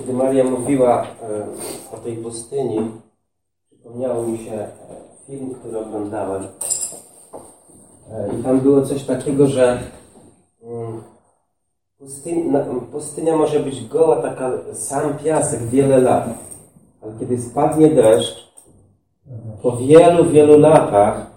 Kiedy Maria mówiła o tej pustyni, przypomniało mi się film, który oglądałem. I tam było coś takiego, że pustynia może być goła, taka sam piasek wiele lat. Ale kiedy spadnie deszcz, po wielu, wielu latach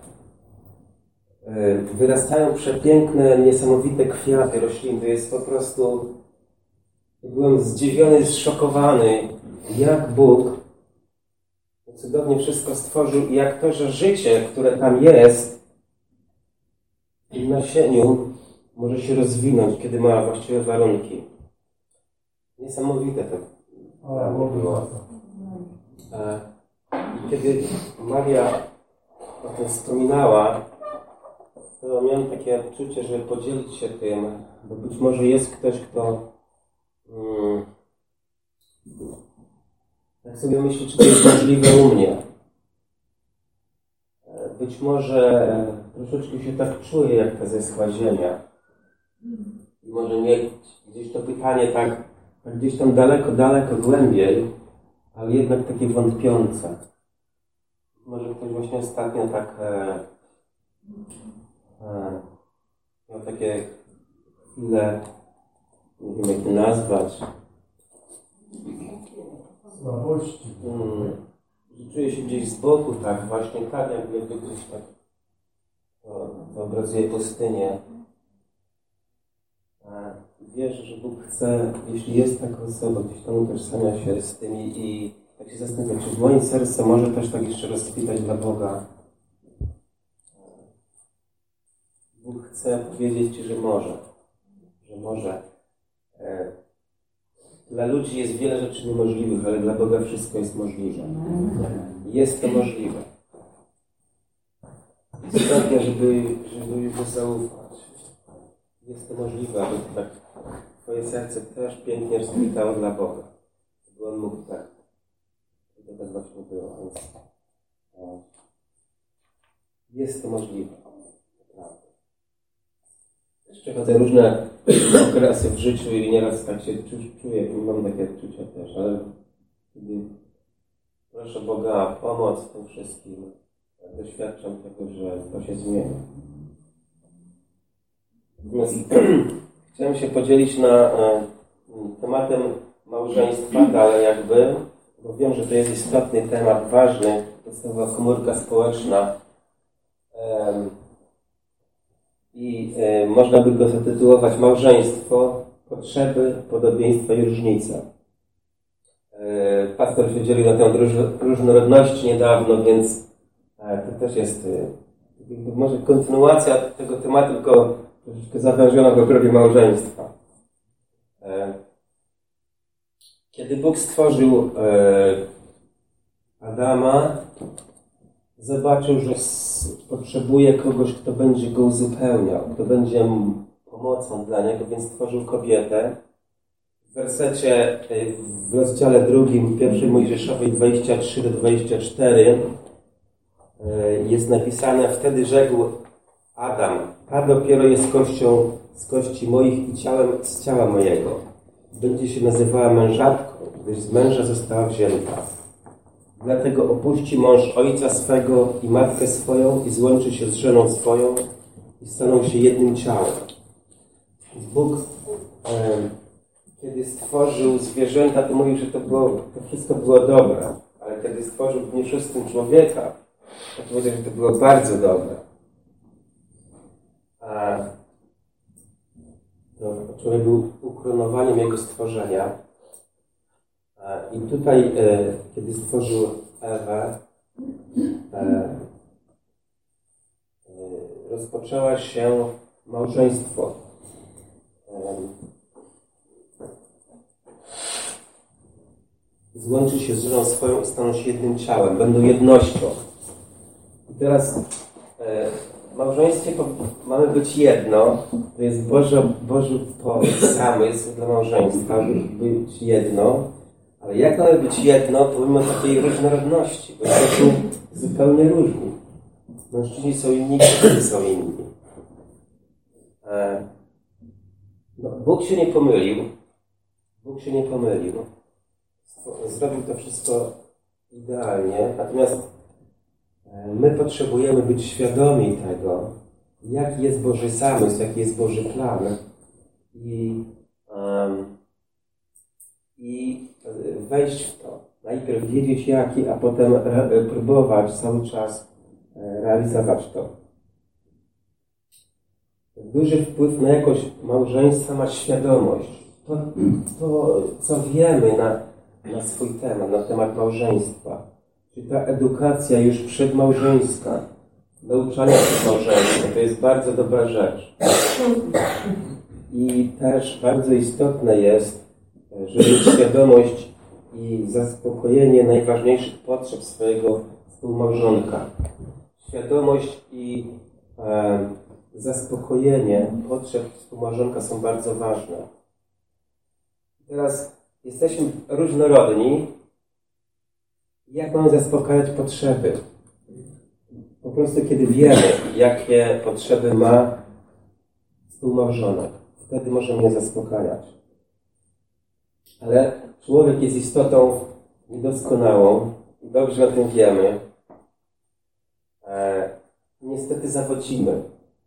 wyrastają przepiękne, niesamowite kwiaty, rośliny. To jest po prostu... Byłem zdziwiony, zszokowany, jak Bóg cudownie wszystko stworzył i jak to, że życie, które tam jest w nasieniu, może się rozwinąć, kiedy ma właściwe warunki. Niesamowite to było. I kiedy Maria o tym wspominała, to miałem takie odczucie, żeby podzielić się tym, bo być może jest ktoś, kto tak sobie myśli, czy to jest możliwe u mnie. Być może troszeczkę się tak czuję, jak ta zeschła ziemia. I może mieć gdzieś to pytanie tak gdzieś tam daleko, daleko głębiej, ale jednak takie wątpiące. Może ktoś właśnie ostatnio tak miał takie chwile, nie wiem jak to nazwać, słabości. Czuję się gdzieś z boku, tak, właśnie tak, jakby gdzieś tak to obrazuje pustynię. Wierzę, że Bóg chce, jeśli jest taka osoba, gdzieś tam utożsamia się z tym i tak się zastanawiam, czy w moim sercu może też tak jeszcze rozkwitać dla Boga. Bóg chce powiedzieć Ci, że może. Że może. Dla ludzi jest wiele rzeczy niemożliwych, ale dla Boga wszystko jest możliwe. Jest to możliwe. Istotnie, żeby Mu zaufać. Jest to możliwe, aby tak Twoje serce też pięknie rozkwitało dla Boga. Żeby On mógł tak. To tak właśnie było. Więc jest to możliwe. Naprawdę. Przechodzę różne okresy w życiu i nieraz tak się czuję, mam takie odczucia też, ale kiedy proszę Boga o pomoc w tym wszystkim, doświadczam tego, że to się zmienia. Natomiast chciałem się podzielić tematem małżeństwa dalej jakby, bo wiem, że to jest istotny temat, ważny, podstawowa komórka społeczna. I można by go zatytułować Małżeństwo, potrzeby, podobieństwa i różnice. Pastor się dzielił na temat różnorodności niedawno, więc to też jest może kontynuacja tego tematu, tylko troszeczkę zawężona w obrębie małżeństwa. Kiedy Bóg stworzył Adama, zobaczył, że potrzebuje kogoś, kto będzie go uzupełniał, kto będzie pomocą dla niego, więc stworzył kobietę. W rozdziale 2, 1 Mojżeszowej 23-24 jest napisane: wtedy rzekł Adam: ta dopiero jest kością z kości moich i ciałem z ciała mojego. Będzie się nazywała mężatką, gdyż z męża została wzięta. Dlatego opuści mąż ojca swego i matkę swoją i złączy się z żoną swoją i staną się jednym ciałem. Bóg, kiedy stworzył zwierzęta, to mówił, że to wszystko było dobre. Ale kiedy stworzył w dniu 6 człowieka, to powiedział, że to było bardzo dobre. To człowiek był ukoronowaniem jego stworzenia. I tutaj, kiedy stworzył Ewę, rozpoczęło się małżeństwo. Złączy się z żoną swoją i staną się jednym ciałem, będą jednością. I teraz w małżeństwie mamy być jedno, to jest Boży zamysł dla małżeństwa, żeby być jedno. Ale jak mamy być jedno, pomimo takiej różnorodności, bo jesteśmy zupełnie różni. Mężczyźni są inni, kobiety są inni. Bóg się nie pomylił. zrobił to wszystko idealnie, natomiast my potrzebujemy być świadomi tego, jaki jest Boży zamysł, jaki jest Boży plan i wejść w to. Najpierw wiedzieć jaki, a potem próbować cały czas realizować to. Duży wpływ na jakość małżeństwa ma świadomość. To co wiemy na swój temat, na temat małżeństwa. Czyli ta edukacja już przedmałżeńska, nauczania przed małżeństwem, to jest bardzo dobra rzecz. I też bardzo istotne jest, żeby mieć świadomość i zaspokojenie najważniejszych potrzeb swojego współmałżonka. Świadomość i zaspokojenie potrzeb współmałżonka są bardzo ważne. Teraz jesteśmy różnorodni. Jak mamy zaspokajać potrzeby? Po prostu kiedy wiemy, jakie potrzeby ma współmałżonek, wtedy możemy je zaspokajać. Ale człowiek jest istotą niedoskonałą i dobrze o tym wiemy. Niestety zawodzimy.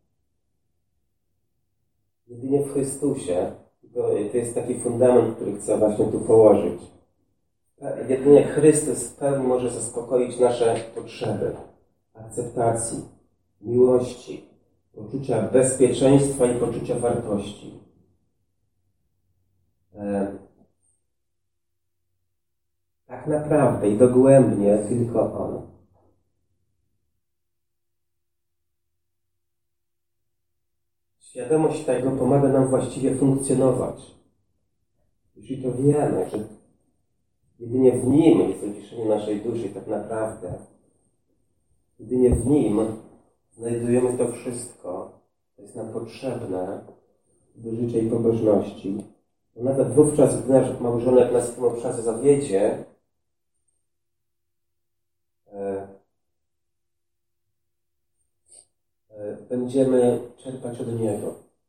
Jedynie w Chrystusie, to jest taki fundament, który chcę właśnie tu położyć. Jedynie Chrystus w pełni może zaspokoić nasze potrzeby akceptacji, miłości, poczucia bezpieczeństwa i poczucia wartości. Tak naprawdę i dogłębnie tylko On. Świadomość tego pomaga nam właściwie funkcjonować. Jeśli to wiemy, że jedynie w Nim jest uciszenie naszej duszy, tak naprawdę jedynie w Nim znajdujemy to wszystko, co jest nam potrzebne do życia i pobożności. Bo nawet wówczas, gdy nasz małżonek nas w tym obszarze zawiedzie, będziemy czerpać od Niego.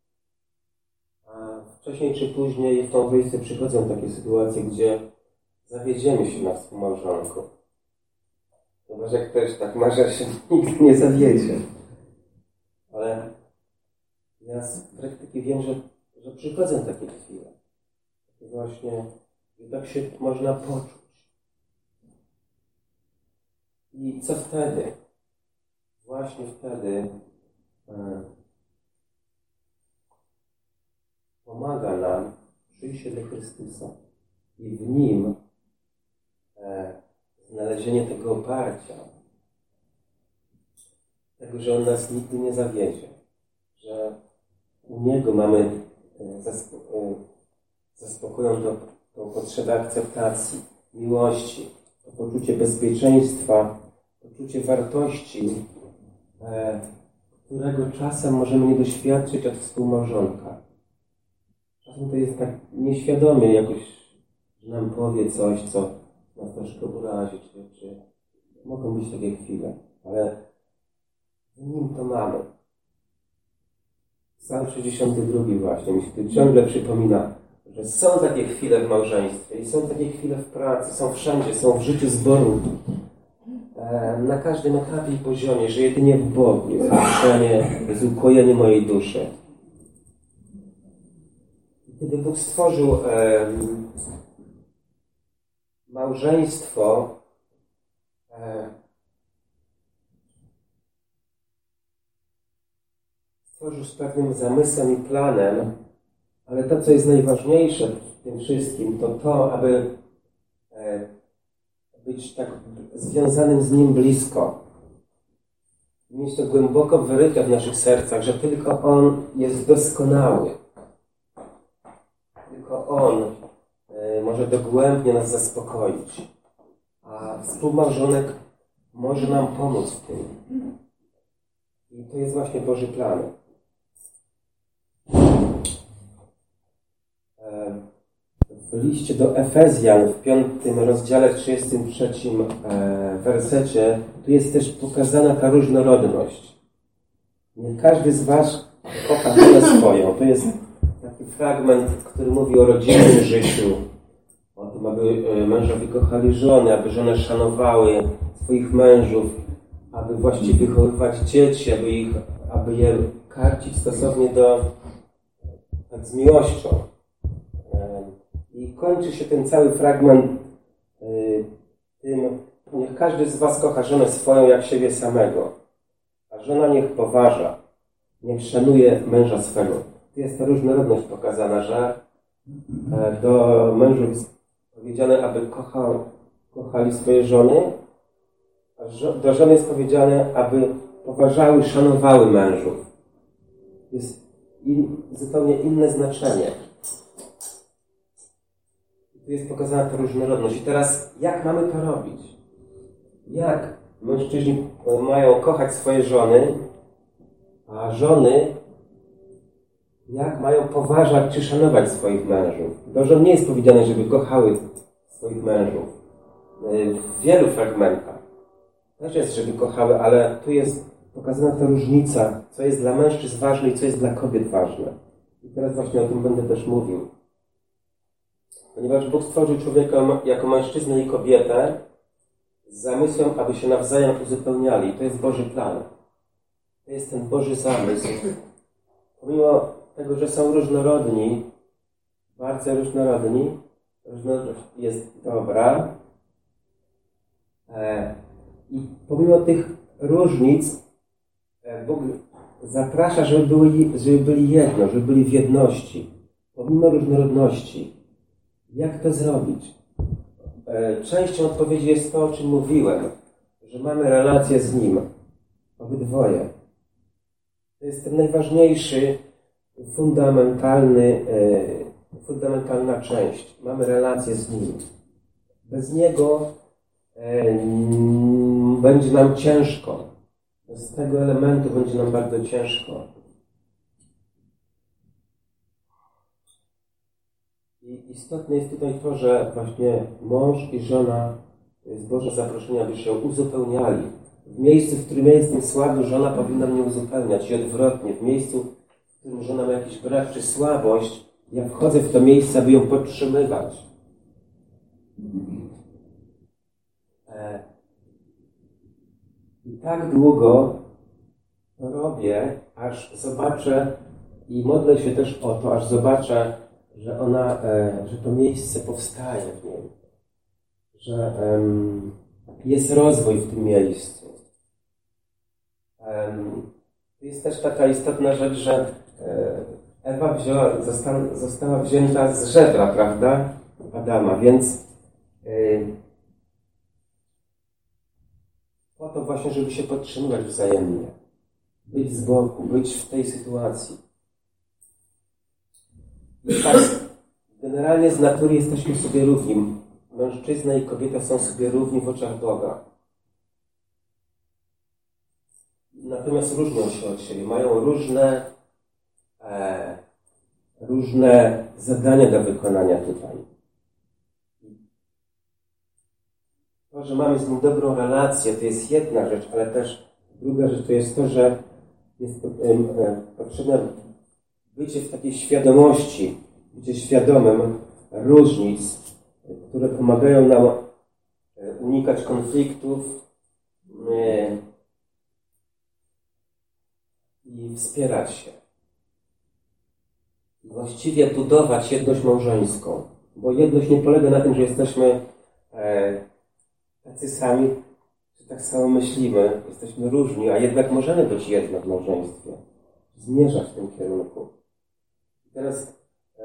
A wcześniej czy później w małżeństwie przychodzą takie sytuacje, gdzie zawiedziemy się na współmałżonku. Chyba, że ktoś tak ma, że się nigdy nie zawiedzie. Ale ja z praktyki wiem, że przychodzą takie chwile. Takie właśnie, że tak się można poczuć. I co wtedy? Właśnie wtedy pomaga nam przyjście do Chrystusa i w Nim znalezienie tego oparcia, tego, że On nas nigdy nie zawiedzie, że u Niego mamy zaspokoją tą potrzebę akceptacji, miłości, to poczucie bezpieczeństwa, poczucie wartości, którego czasem możemy nie doświadczyć od współmałżonka. Czasem to jest tak nieświadomie jakoś, że nam powie coś, co nas troszkę urazi, czy mogą być takie chwile, ale w Nim to mamy. Psalm 62 właśnie mi się tu ciągle przypomina, że są takie chwile w małżeństwie i są takie chwile w pracy, są wszędzie, są w życiu zboru, na każdym etapie i poziomie, że jedynie w Bogu jest uciszenie, jest ukojenie mojej duszy. Kiedy Bóg stworzył małżeństwo, stworzył z pewnym zamysłem i planem, ale to, co jest najważniejsze w tym wszystkim, to aby być tak związanym z Nim blisko. Mieć to głęboko wyryte w naszych sercach, że tylko On jest doskonały. Tylko On może dogłębnie nas zaspokoić. A współmałżonek może nam pomóc w tym. I to jest właśnie Boży plan. W liście do Efezjan w 5 rozdziale, 33 wersecie, tu jest też pokazana ta różnorodność. Nie każdy z Was kocha żonę swoją. To jest taki fragment, który mówi o rodzinnym życiu, o tym, aby mężowie kochali żony, aby żony szanowały swoich mężów, aby właściwie wychowywać dzieci, aby je karcić stosownie tak z miłością. I kończy się ten cały fragment tym: niech każdy z was kocha żonę swoją jak siebie samego, a żona niech poważa, niech szanuje męża swego. Tu jest ta różnorodność pokazana, że do mężów jest powiedziane, aby kochali swoje żony, a do żony jest powiedziane, aby poważały, szanowały mężów. Jest zupełnie inne znaczenie. Tu jest pokazana ta różnorodność. I teraz, jak mamy to robić? Jak mężczyźni mają kochać swoje żony, a żony jak mają poważać czy szanować swoich mężów? Do żon nie jest powiedziane, żeby kochały swoich mężów. W wielu fragmentach też jest, żeby kochały, ale tu jest pokazana ta różnica, co jest dla mężczyzn ważne i co jest dla kobiet ważne. I teraz właśnie o tym będę też mówił. Ponieważ Bóg stworzył człowieka jako mężczyznę i kobietę z zamysłem, aby się nawzajem uzupełniali. To jest Boży plan. To jest ten Boży zamysł. Pomimo tego, że są różnorodni, bardzo różnorodni, różnorodność jest dobra. I pomimo tych różnic Bóg zaprasza, żeby byli jedno, żeby byli w jedności. Pomimo różnorodności. Jak to zrobić? Częścią odpowiedzi jest to, o czym mówiłem, że mamy relację z Nim. Obydwoje. To jest ten najważniejszy, fundamentalna część. Mamy relację z Nim. Bez Niego będzie nam ciężko. Bez tego elementu będzie nam bardzo ciężko. I istotne jest tutaj to, że właśnie mąż i żona to jest Boże zaproszenie, aby się uzupełniali. W miejscu, w którym ja jestem słaby, żona powinna mnie uzupełniać i odwrotnie. W miejscu, w którym żona ma jakiś brak czy słabość, ja wchodzę w to miejsce, aby ją podtrzymywać. I tak długo to robię, aż zobaczę i modlę się też o to, aż zobaczę, że to miejsce powstaje w nim. Że jest rozwój w tym miejscu. Jest też taka istotna rzecz, że Ewa została wzięta z żebra, prawda? Adama, więc po to właśnie, żeby się podtrzymywać wzajemnie. Być z boku, być w tej sytuacji. I tak, generalnie z natury jesteśmy sobie równi. Mężczyzna i kobieta są sobie równi w oczach Boga. Natomiast różnią się od siebie. Mają różne zadania do wykonania tutaj. To, że mamy z nim dobrą relację, to jest jedna rzecz, ale też druga rzecz to jest to, że jest potrzebne bycie w takiej świadomości, bycie świadomym różnic, które pomagają nam unikać konfliktów i wspierać się. Właściwie budować jedność małżeńską. Bo jedność nie polega na tym, że jesteśmy tacy sami, że tak samo myślimy, jesteśmy różni, a jednak możemy być jedno w małżeństwie. Zmierzać w tym kierunku. I teraz,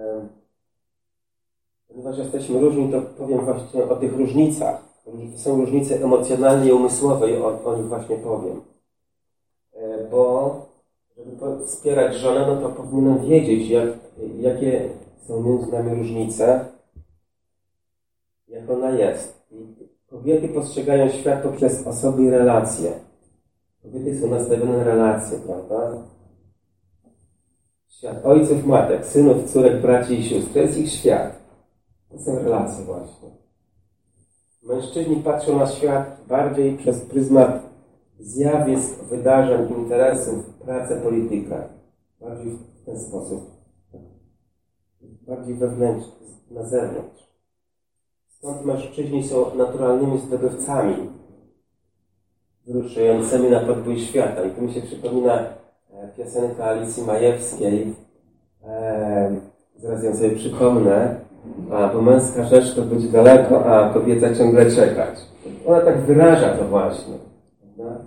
ponieważ jesteśmy różni, to powiem właśnie o tych różnicach. Są różnice emocjonalne i umysłowe i o nich właśnie powiem. Bo żeby wspierać żonę, no to powinienem wiedzieć, jakie są między nami różnice, jak ona jest. I kobiety postrzegają świat poprzez osoby i relacje. Kobiety są nastawione na relacje, prawda? Świat ojców, matek, synów, córek, braci i sióstr. To jest ich świat. To są relacje właśnie. Mężczyźni patrzą na świat bardziej przez pryzmat zjawisk, wydarzeń, interesów, pracę, politykę. Bardziej w ten sposób. Bardziej wewnętrznie, na zewnątrz. Stąd mężczyźni są naturalnymi zdobywcami, wyruszającymi na podbój świata. I tu mi się przypomina piosenka Alicji Majewskiej. Zaraz ją sobie przypomnę. Bo męska rzecz to być daleko, a kobieta ciągle czekać. Ona tak wyraża to właśnie. Prawda?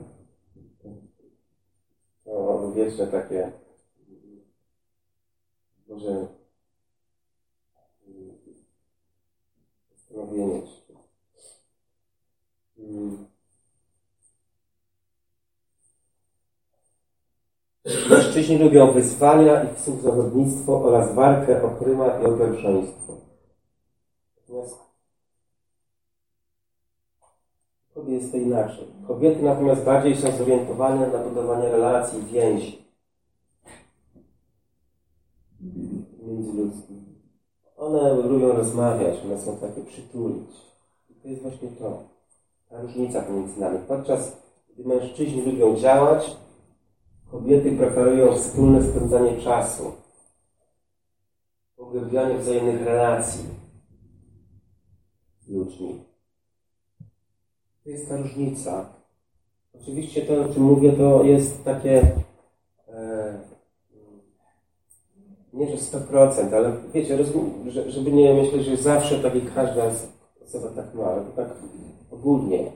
To wieczne takie może zastanowienie. Mężczyźni lubią wyzwania i współzawodnictwo oraz walkę o prymat i o pierwszeństwo. Kobiet jest to inaczej. Kobiety natomiast bardziej są zorientowane na budowanie relacji, więzi międzyludzkich. One lubią rozmawiać, one są takie przytulić. I to jest właśnie to, ta różnica pomiędzy nami. Podczas gdy mężczyźni lubią działać, kobiety preferują wspólne spędzanie czasu, pogłębianie wzajemnych relacji z ludźmi. To jest ta różnica. Oczywiście to, o czym mówię, to jest takie nie, że 100%, ale wiecie, żeby nie myśleć, że zawsze tak i każda osoba tak ma, ale to tak ogólnie.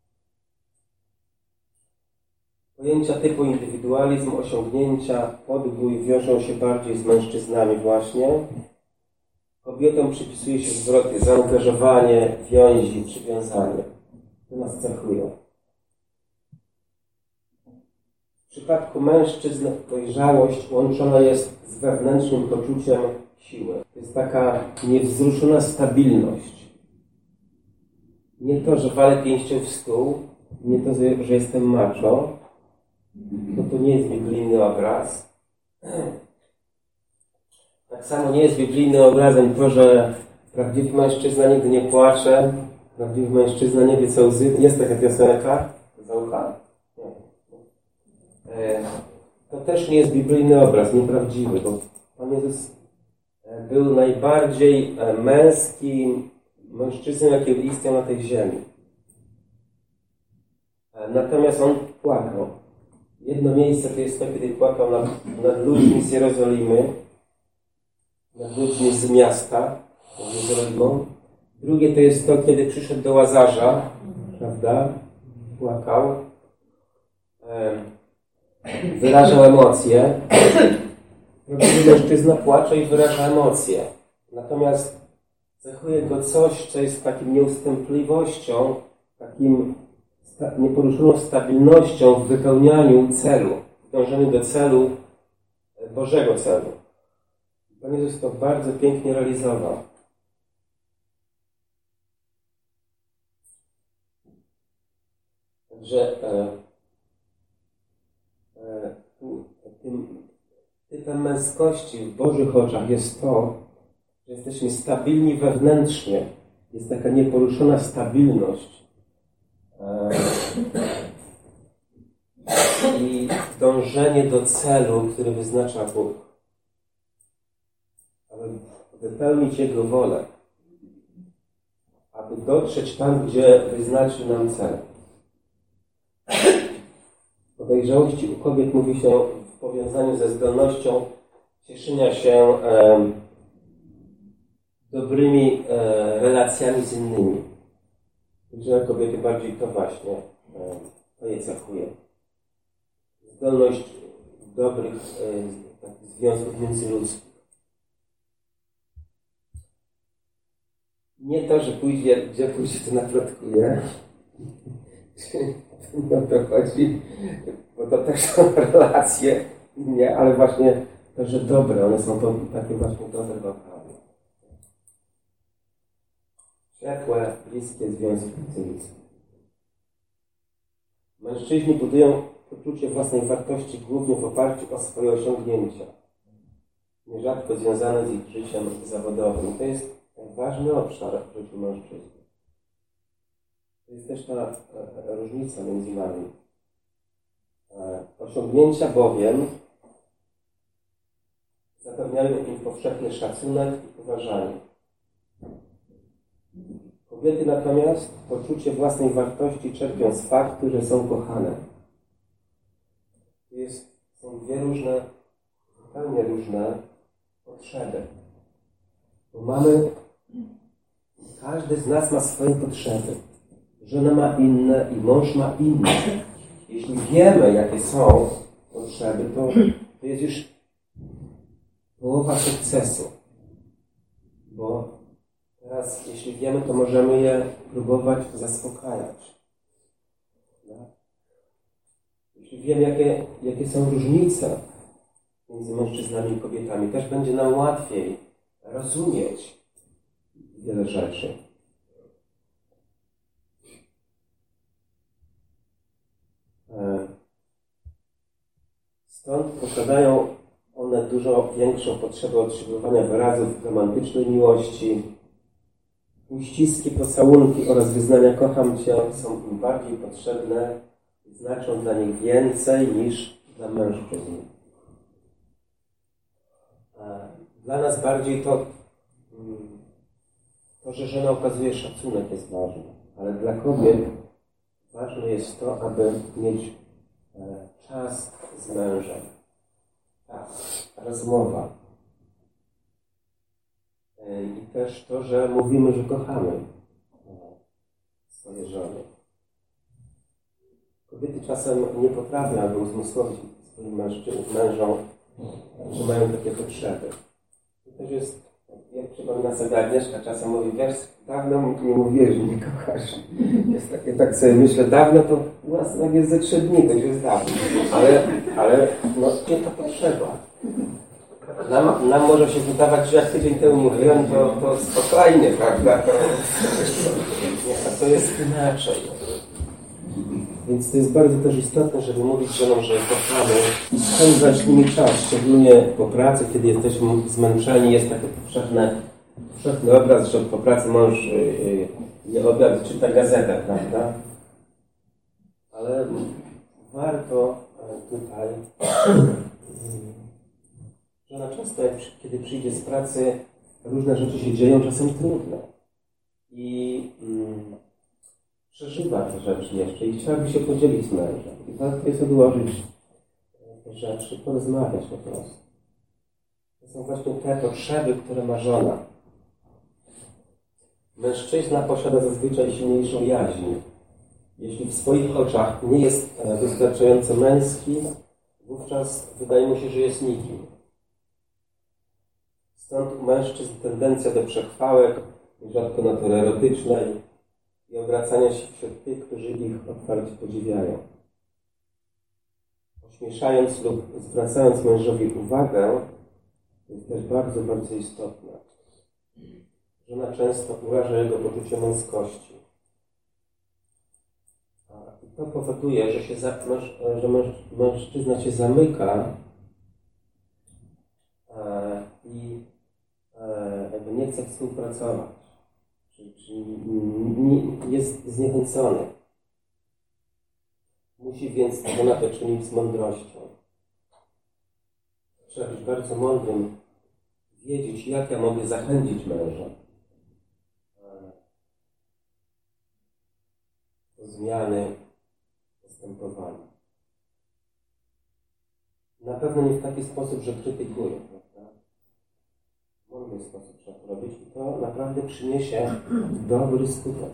Pojęcia typu indywidualizm, osiągnięcia, podbój wiążą się bardziej z mężczyznami właśnie. Kobietom przypisuje się zwroty zaangażowanie, więzi, przywiązanie. To nas cechują. W przypadku mężczyzn dojrzałość łączona jest z wewnętrznym poczuciem siły. To jest taka niewzruszona stabilność. Nie to, że walę pięścią w stół, nie to, że jestem macho, bo to nie jest biblijny obraz. Tak samo nie jest biblijnym obrazem to, że prawdziwy mężczyzna nigdy nie płacze, prawdziwy mężczyzna nie wie co łzy. Jest taka piosenka za ucha? Nie. To też nie jest biblijny obraz, nieprawdziwy, bo Pan Jezus był najbardziej męskim mężczyzną, jaki istniał na tej ziemi. Natomiast On płakał. Jedno miejsce to jest to, kiedy płakał nad ludźmi z Jerozolimy, nad ludźmi z miasta, z Jerozolimą. Drugie to jest to, kiedy przyszedł do Łazarza, prawda? Płakał. Wyrażał emocje. Prawdziwy mężczyzna płacze i wyraża emocje. Natomiast cechuje go coś, co jest takim nieustępliwością, takim nieporuszoną stabilnością w wypełnianiu celu, w dążeniu do celu, Bożego celu. Pan Jezus to bardzo pięknie realizował. Także tym typem męskości w Bożych oczach jest to, że jesteśmy stabilni wewnętrznie. Jest taka nieporuszona stabilność. I dążenie do celu, który wyznacza Bóg. Aby wypełnić Jego wolę. Aby dotrzeć tam, gdzie wyznaczył nam cel. O dojrzałości u kobiet mówi się w powiązaniu ze zdolnością cieszenia się dobrymi relacjami z innymi. Że kobiety bardziej to właśnie to je cechuje. Zdolność dobrych związków międzyludzkich. Nie to, że pójdzie, gdzie pójdzie, to naplotkuje. No to chodzi, bo to też są relacje, nie, ale właśnie to, że dobre, one są to takie właśnie dobre lokalne. Ciepłe, bliskie związki międzyludzkie. Mężczyźni budują poczucie własnej wartości głównie w oparciu o swoje osiągnięcia, nierzadko związane z ich życiem zawodowym. To jest ważny obszar w życiu mężczyzn. To jest też ta różnica między nami. Osiągnięcia bowiem zapewniają im powszechny szacunek i uważanie. Kobiety natomiast poczucie własnej wartości czerpią z faktu, że są kochane. Są dwie różne, zupełnie różne potrzeby. Bo każdy z nas ma swoje potrzeby. Żona ma inne i mąż ma inne. Jeśli wiemy, jakie są potrzeby, to jest już połowa sukcesu. Bo teraz, jeśli wiemy, to możemy je próbować zaspokajać. Jeśli wiemy, jakie są różnice między mężczyznami i kobietami, też będzie nam łatwiej rozumieć wiele rzeczy. Stąd posiadają one dużo większą potrzebę otrzymywania wyrazów romantycznej miłości. Uściski, pocałunki oraz wyznania kocham Cię są im bardziej potrzebne i znaczą dla nich więcej niż dla mężczyzn. Dla nas bardziej to, że żona okazuje szacunek, jest ważne, ale dla kobiet ważne jest to, aby mieć czas z mężem. Czas, rozmowa. I też to, że mówimy, że kochamy swoje żony. Kobiety czasem nie potrafią, aby uzmysłowić swoim mężom, że mają takie potrzeby. To też jest, jak przypomina sobie Agnieszka, czasem mówi, wiesz, dawno nie mówiłeś, że mnie kochasz. Tak sobie myślę, dawno to u nas tak jest ze 3 dni, to już jest dawno. Ale no, nie to potrzeba. Nam może się wydawać, że jak tydzień temu mówiłem, to spokojnie, prawda? To jest inaczej. Więc to jest bardzo też istotne, żeby mówić żonom, że kochamy i spędzać z nimi czas, szczególnie po pracy, kiedy jesteśmy zmęczeni. Jest taki powszechny obraz, że po pracy mąż je obiad, czyta gazetę, prawda? Ale warto tutaj, że na często, kiedy przyjdzie z pracy, różne rzeczy się dzieją, czasem trudne. I przeżywa te rzeczy jeszcze i chciałaby się podzielić z mężem. I warto jest odłożyć te rzeczy, porozmawiać po prostu. To są właśnie te potrzeby, które ma żona. Mężczyzna posiada zazwyczaj silniejszą jaźń. Jeśli w swoich oczach nie jest wystarczająco męski, wówczas wydaje mu się, że jest nikim. Stąd u mężczyzn tendencja do przechwałek, rzadko natury erotycznej i obracania się wśród tych, którzy ich otwarcie podziwiają. Ośmieszając lub zwracając mężowi uwagę, to jest też bardzo, bardzo istotne. Żona często uraża jego poczucie męskości. I to powoduje, że mężczyzna się zamyka i jakby nie chce współpracować. Czyli jest zniechęcony. Musi więc żona to czynić z mądrością. Trzeba być bardzo mądrym, wiedzieć, jak ja mogę zachęcić męża do zmiany postępowania. Na pewno nie w taki sposób, że krytykuję, prawda? W mądry sposób trzeba to robić i to naprawdę przyniesie dobry skutek.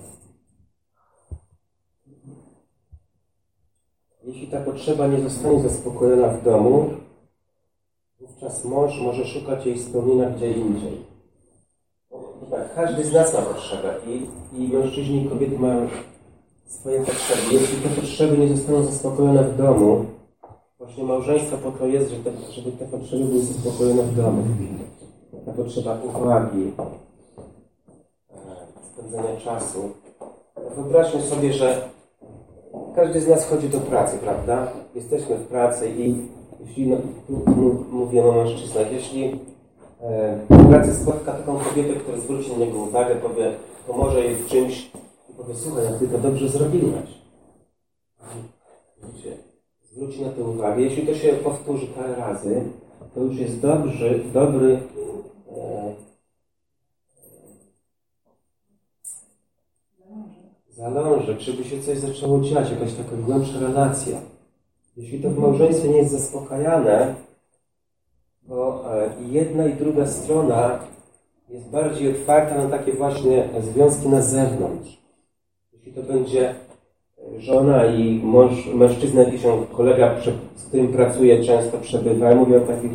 Jeśli ta potrzeba nie zostanie zaspokojona w domu, wówczas mąż może szukać jej spełnienia gdzie indziej. Tak, każdy z nas ma potrzebę i mężczyźni i kobiety mają swoje potrzeby. Jeśli te potrzeby nie zostaną zaspokojone w domu, właśnie małżeństwo po to jest, żeby te potrzeby były zaspokojone w domu. Ta potrzeba uwagi, spędzania czasu. Wyobraźmy sobie, że każdy z nas chodzi do pracy, prawda? Jesteśmy w pracy i jeśli, mówię o mężczyznach, jeśli w pracy spotka taką kobietę, która zwróci na niego uwagę, powie, pomoże jej w czymś i powie, słuchaj, jak ty to dobrze zrobiłaś. Wiecie, zwróci na to uwagę. Jeśli to się powtórzy parę razy, to już jest zalążek, żeby się coś zaczęło dziać, jakaś taka głębsza relacja. Jeśli to w małżeństwie nie jest zaspokajane, to i jedna i druga strona jest bardziej otwarta na takie właśnie związki na zewnątrz. Jeśli to będzie żona i mężczyzna, jakiś kolega, z którym pracuje, często przebywa. Mówię o takich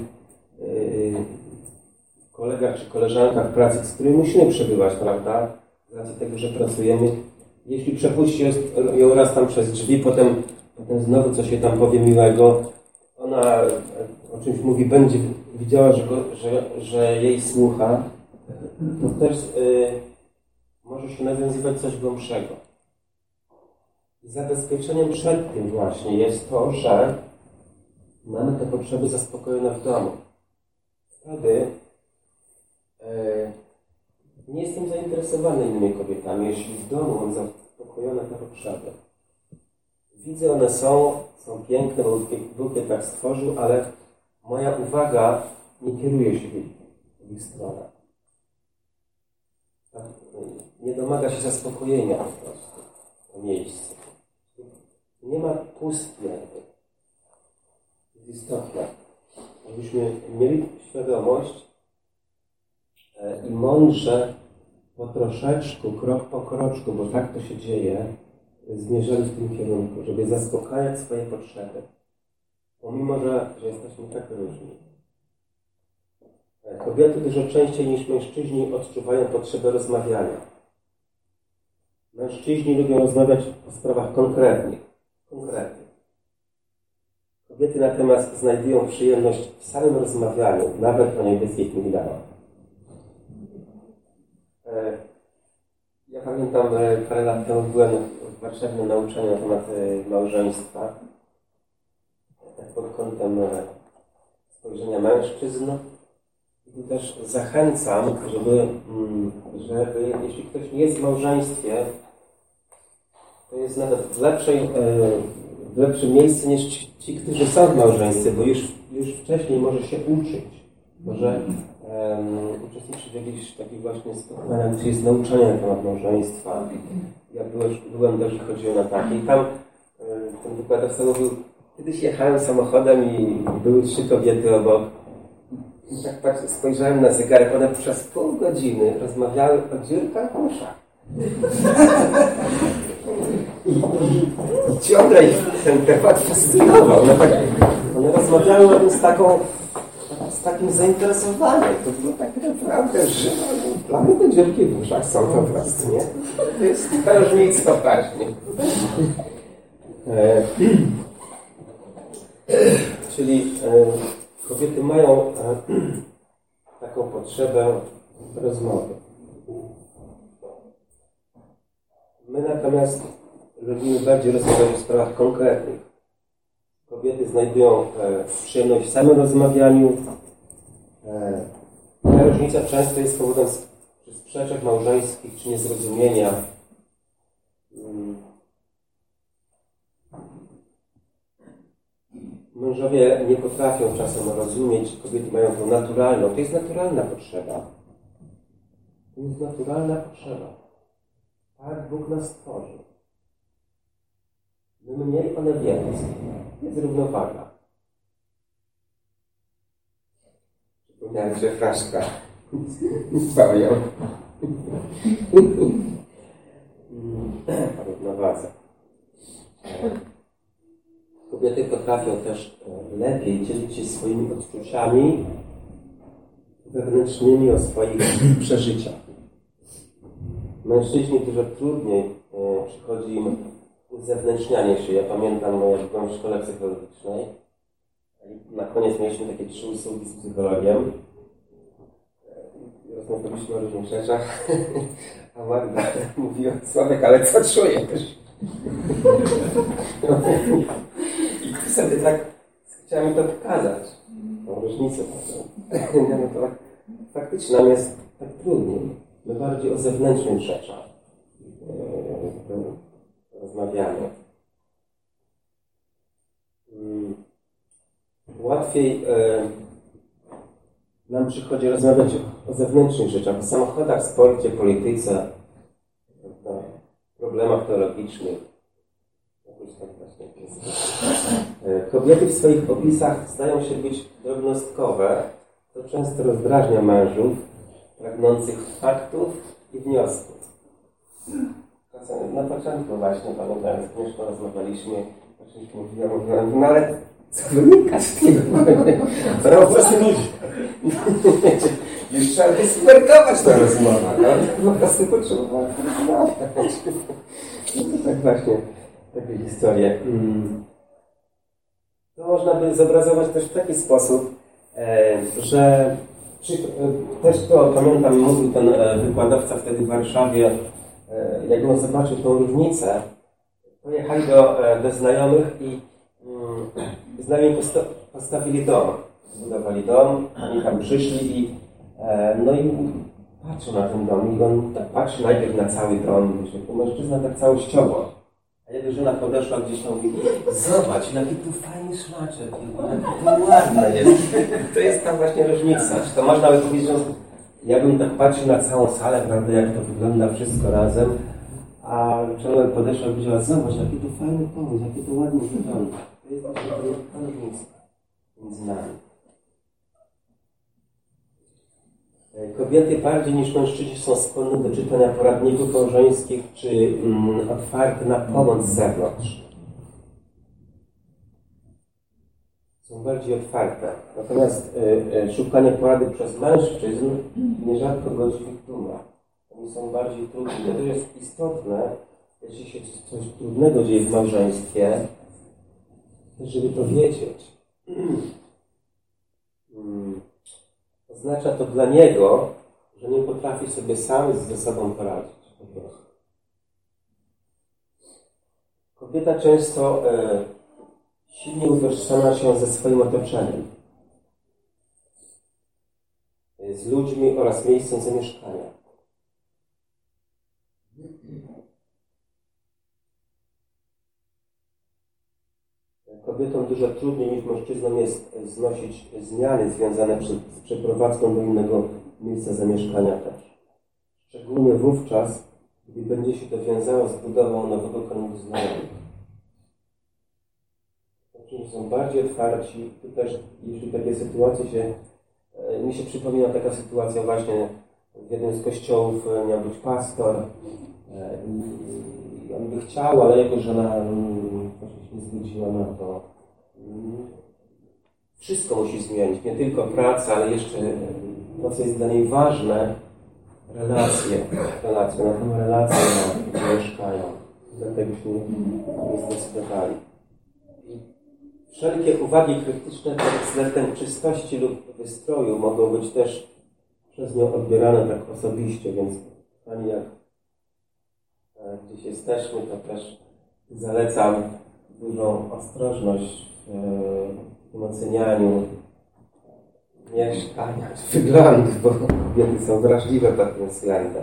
kolegach czy koleżankach pracy, z którymi musimy przebywać, prawda? Z racji tego, że pracujemy. Jeśli przepuści ją raz tam przez drzwi, potem znowu coś się tam powie miłego, ona o czymś mówi, będzie widziała, że jej słucha, to też może się nawiązywać coś głębszego. I zabezpieczeniem przed tym właśnie jest to, że mamy te potrzeby zaspokojone w domu. Wtedy nie jestem zainteresowany innymi kobietami, jeśli w domu mam zaspokojone te potrzeby. Widzę, one są piękne, bo Bóg je tak stworzył, ale moja uwaga nie kieruje się w ich stronę. Nie domaga się zaspokojenia po prostu to miejsce. Nie ma pustki jakby. Jest istotne, żebyśmy mieli świadomość i mądrze po troszeczku, krok po kroczku, bo tak to się dzieje, zmierzali w tym kierunku, żeby zaspokajać swoje potrzeby. Pomimo, że jesteśmy tak różni. Kobiety dużo częściej niż mężczyźni odczuwają potrzebę rozmawiania. Mężczyźni lubią rozmawiać o sprawach konkretnych. Kobiety natomiast znajdują przyjemność w samym rozmawianiu, nawet o niebieskich migdałach. Ja pamiętam, parę lat temu byłem w Warszawie na nauczaniu na temat małżeństwa, tak pod kątem spojrzenia mężczyzn. I tu też zachęcam, żeby jeśli ktoś nie jest w małżeństwie, to jest nawet w lepszym miejscu niż ci, którzy są w małżeństwie, bo już wcześniej może się uczyć. Może uczestniczyć w jakichś takich właśnie spotkaniach, gdzie jest nauczanie na temat małżeństwa. Ja byłem też i chodziłem na takie. I tam ten wykładowca mówił, kiedyś jechałem samochodem i były 3 kobiety obok. I tak spojrzałem na zegarek, one przez pół godziny rozmawiały o dziurkach w uszach. I ciągle ich ten temat fascynował. One rozmawiały o tym z takim zainteresowaniem. To było tak naprawdę żywe. Dla mnie te dziurki w uszach są po prostu, nie? To jest ta różnica właśnie. Czyli kobiety mają taką potrzebę rozmowy. My natomiast lubimy bardziej rozmawiać o sprawach konkretnych. Kobiety znajdują przyjemność w samym rozmawianiu. Ta różnica często jest powodem sprzeczek małżeńskich czy niezrozumienia. Mężowie nie potrafią czasem rozumieć, że kobiety mają tą naturalną. To jest naturalna potrzeba. To jest naturalna potrzeba. Tak Bóg nas stworzył. My mniej, one więcej. Jest równowaga. Przypomniałem, że fraszka bawią. Równowadze. Kobiety potrafią też lepiej dzielić się swoimi odczuciami wewnętrznymi o swoich przeżyciach. Mężczyźni dużo trudniej przychodzi im uzewnętrznianie się. Ja pamiętam, jak byłem w szkole psychologicznej. Na koniec mieliśmy takie 3 usługi z psychologiem. Rozmawialiśmy o różnych rzeczach. A Magda mówiła, Sławek, ale co czujesz? I sobie tak chciałem mi to pokazać. Tą różnicę. No to faktycznie nam jest tak trudniej. My bardziej o zewnętrznych rzeczach rozmawiamy. Łatwiej nam przychodzi rozmawiać o zewnętrznych rzeczach, o samochodach, sporcie, polityce. problemach teologicznych. Jakoś tak właśnie jest. Kobiety w swoich opisach zdają się być drobnostkowe, to często rozdrażnia mężów, pragnących faktów i wniosków. Na początku właśnie, pamiętam, z Agnieszką rozmawialiśmy, mówiłem, no ale co wynika z tego? To po prostu ludzi. Już trzeba wysmerkować tę rozmowę, no? Po prostu potrzebowałem rozmawiać. No to tak właśnie, takie historie. To można by zobrazować też w taki sposób, że też to pamiętam, mówił ten wykładowca wtedy w Warszawie, jak on zobaczył tą różnicę, pojechali do znajomych i znajomi postawili dom. Zbudowali dom, oni tam przyszli i patrzył na ten dom i on tak patrzy najpierw na cały dom, mężczyzna tak całościowo. A jego żona podeszła gdzieś tam i mówi, zobacz, jaki tu fajny szlaczek, jaki to ładne jest. To jest tam właśnie różnica. Czy to można by powiedzieć, że ja bym tak patrzył na całą salę, prawda, jak to wygląda wszystko razem, a człowiek podeszła i powiedziała, zobacz, jaki to fajny pomysł, jakie to ładnie wygląda. To jest właśnie ta różnica między nami. Kobiety bardziej niż mężczyźni są skłonne do czytania poradników małżeńskich czy otwarte na pomoc z zewnątrz. Są bardziej otwarte. Natomiast szukanie porady przez mężczyzn nierzadko godzi w ich dumę. Oni są bardziej trudni. To jest istotne, jeśli się coś trudnego dzieje w małżeństwie, żeby to wiedzieć. Oznacza to dla niego, że nie potrafi sobie sam ze sobą poradzić. Kobieta często silnie utożsamia się ze swoim otoczeniem, z ludźmi oraz miejscem zamieszkania. Kobietom dużo trudniej niż mężczyznom jest znosić zmiany związane z przeprowadzką do innego miejsca zamieszkania też. Szczególnie wówczas, gdy będzie się to wiązało z budową nowego kręgu znajomych. Mężczyźni są bardziej otwarci. Tu też, jeśli takie sytuacje mi się przypomina taka sytuacja właśnie w jednym z kościołów miał być pastor i on by chciał, ale jego żona nie zgodziła na to. Wszystko musi zmienić, nie tylko pracę, ale jeszcze to, co jest dla niej ważne, relacje na tą relację mieszkają. Dlatego się nie zdecydowali. I wszelkie uwagi krytyczne pod względem czystości lub wystroju mogą być też przez nią odbierane tak osobiście, więc Pani, jak gdzieś jesteśmy, to też zalecam dużą ostrożność w tym ocenianiu mieszkania czy wyglądu, bo kobiety są wrażliwe pod tym względem.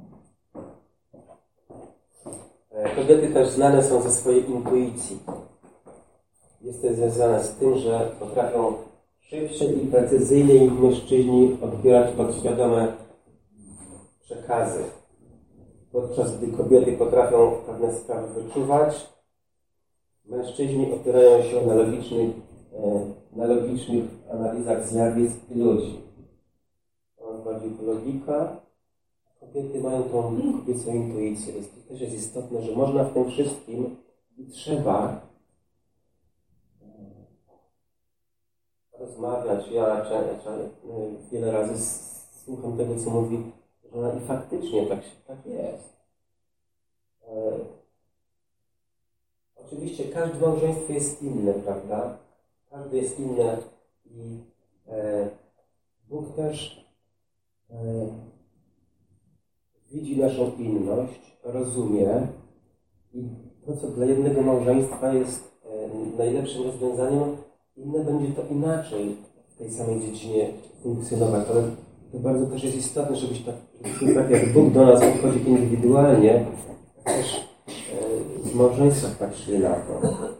Kobiety też znane są ze swojej intuicji. Jest to związane z tym, że potrafią szybciej i precyzyjniej niż mężczyźni odbierać podświadome przekazy. Podczas gdy kobiety potrafią pewne sprawy wyczuwać, mężczyźni opierają się na logicznych analizach zjawisk i ludzi. On bardziej to logika. Kobiety mają tą kobiecą intuicję. To też jest istotne, że można w tym wszystkim i trzeba rozmawiać. Ja wiele razy słucham tego, co mówi żona i faktycznie tak jest. Oczywiście każde małżeństwo jest inne, prawda? Każde jest inne i Bóg też widzi naszą inność, rozumie i to, co dla jednego małżeństwa jest najlepszym rozwiązaniem, inne będzie to inaczej w tej samej dziedzinie funkcjonować. Ale to bardzo też jest istotne, żebyśmy tak jak Bóg do nas podchodzi indywidualnie, też w małżeństwach patrzyli na to.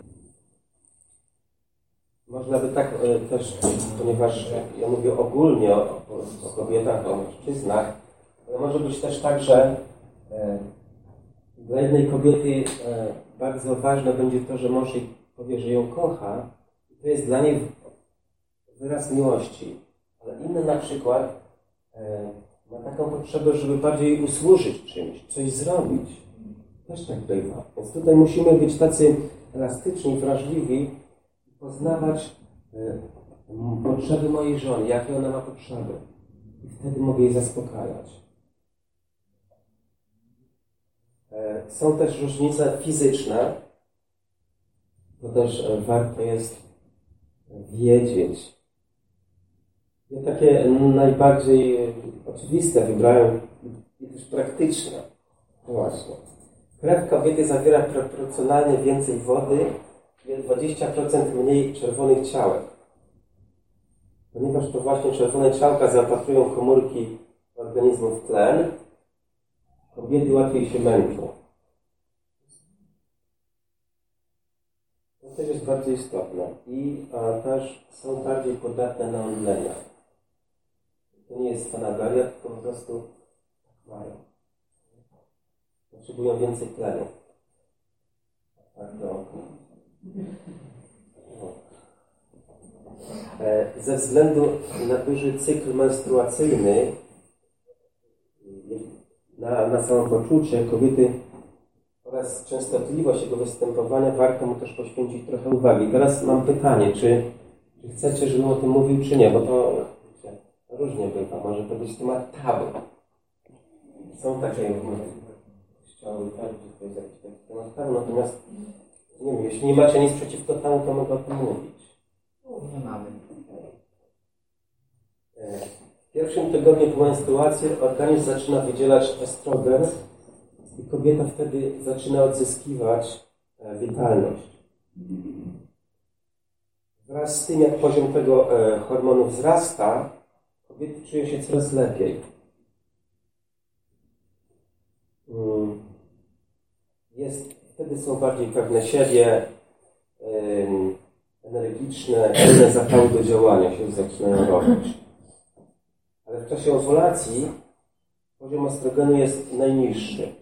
Można by tak też, ponieważ ja mówię ogólnie o kobietach, o mężczyznach, ale może być też tak, że Dla jednej kobiety bardzo ważne będzie to, że mąż jej powie, że ją kocha. I to jest dla niej wyraz miłości. Ale inny na przykład ma taką potrzebę, żeby bardziej usłużyć czymś, coś zrobić. Też tak bywa. Więc tutaj musimy być tacy elastyczni, wrażliwi i poznawać potrzeby mojej żony, jakie ona ma potrzeby. I wtedy mogę jej zaspokajać. Są też różnice fizyczne. To też warto jest wiedzieć. Ja takie najbardziej oczywiste wybrałem i też praktyczne. Właśnie. Krew kobiety zawiera proporcjonalnie więcej wody, jest 20% mniej czerwonych ciałek. Ponieważ to właśnie czerwone ciałka zaopatrują komórki organizmu w tlen, kobiety łatwiej się męczą. To też jest bardzo istotne. I też są bardziej podatne na omdlenia. To nie jest fanaberia, tylko po prostu tak mają. Potrzebują więcej tlenu. Tak, no. Ze względu na duży cykl menstruacyjny, na samopoczucie kobiety oraz częstotliwość jego występowania, warto mu też poświęcić trochę uwagi. Teraz mam pytanie, czy chcecie, żebym o tym mówił, czy nie? Bo to różnie bywa. Może to być temat tabu. Są takie kościoły, tak, że to jest jakiś taki temat tabu. Natomiast, nie wiem, jeśli nie macie nic przeciwko temu, to mogę o tym mówić. Nie mamy. W pierwszym tygodniu po menstruacji organizm zaczyna wydzielać estrogen i kobieta wtedy zaczyna odzyskiwać witalność. Wraz z tym, jak poziom tego hormonu wzrasta, kobiety czują się coraz lepiej. Wtedy są bardziej pewne siebie, energiczne, inne zapały do działania się zaczynają robić. Ale w czasie owulacji poziom estrogenu jest najniższy.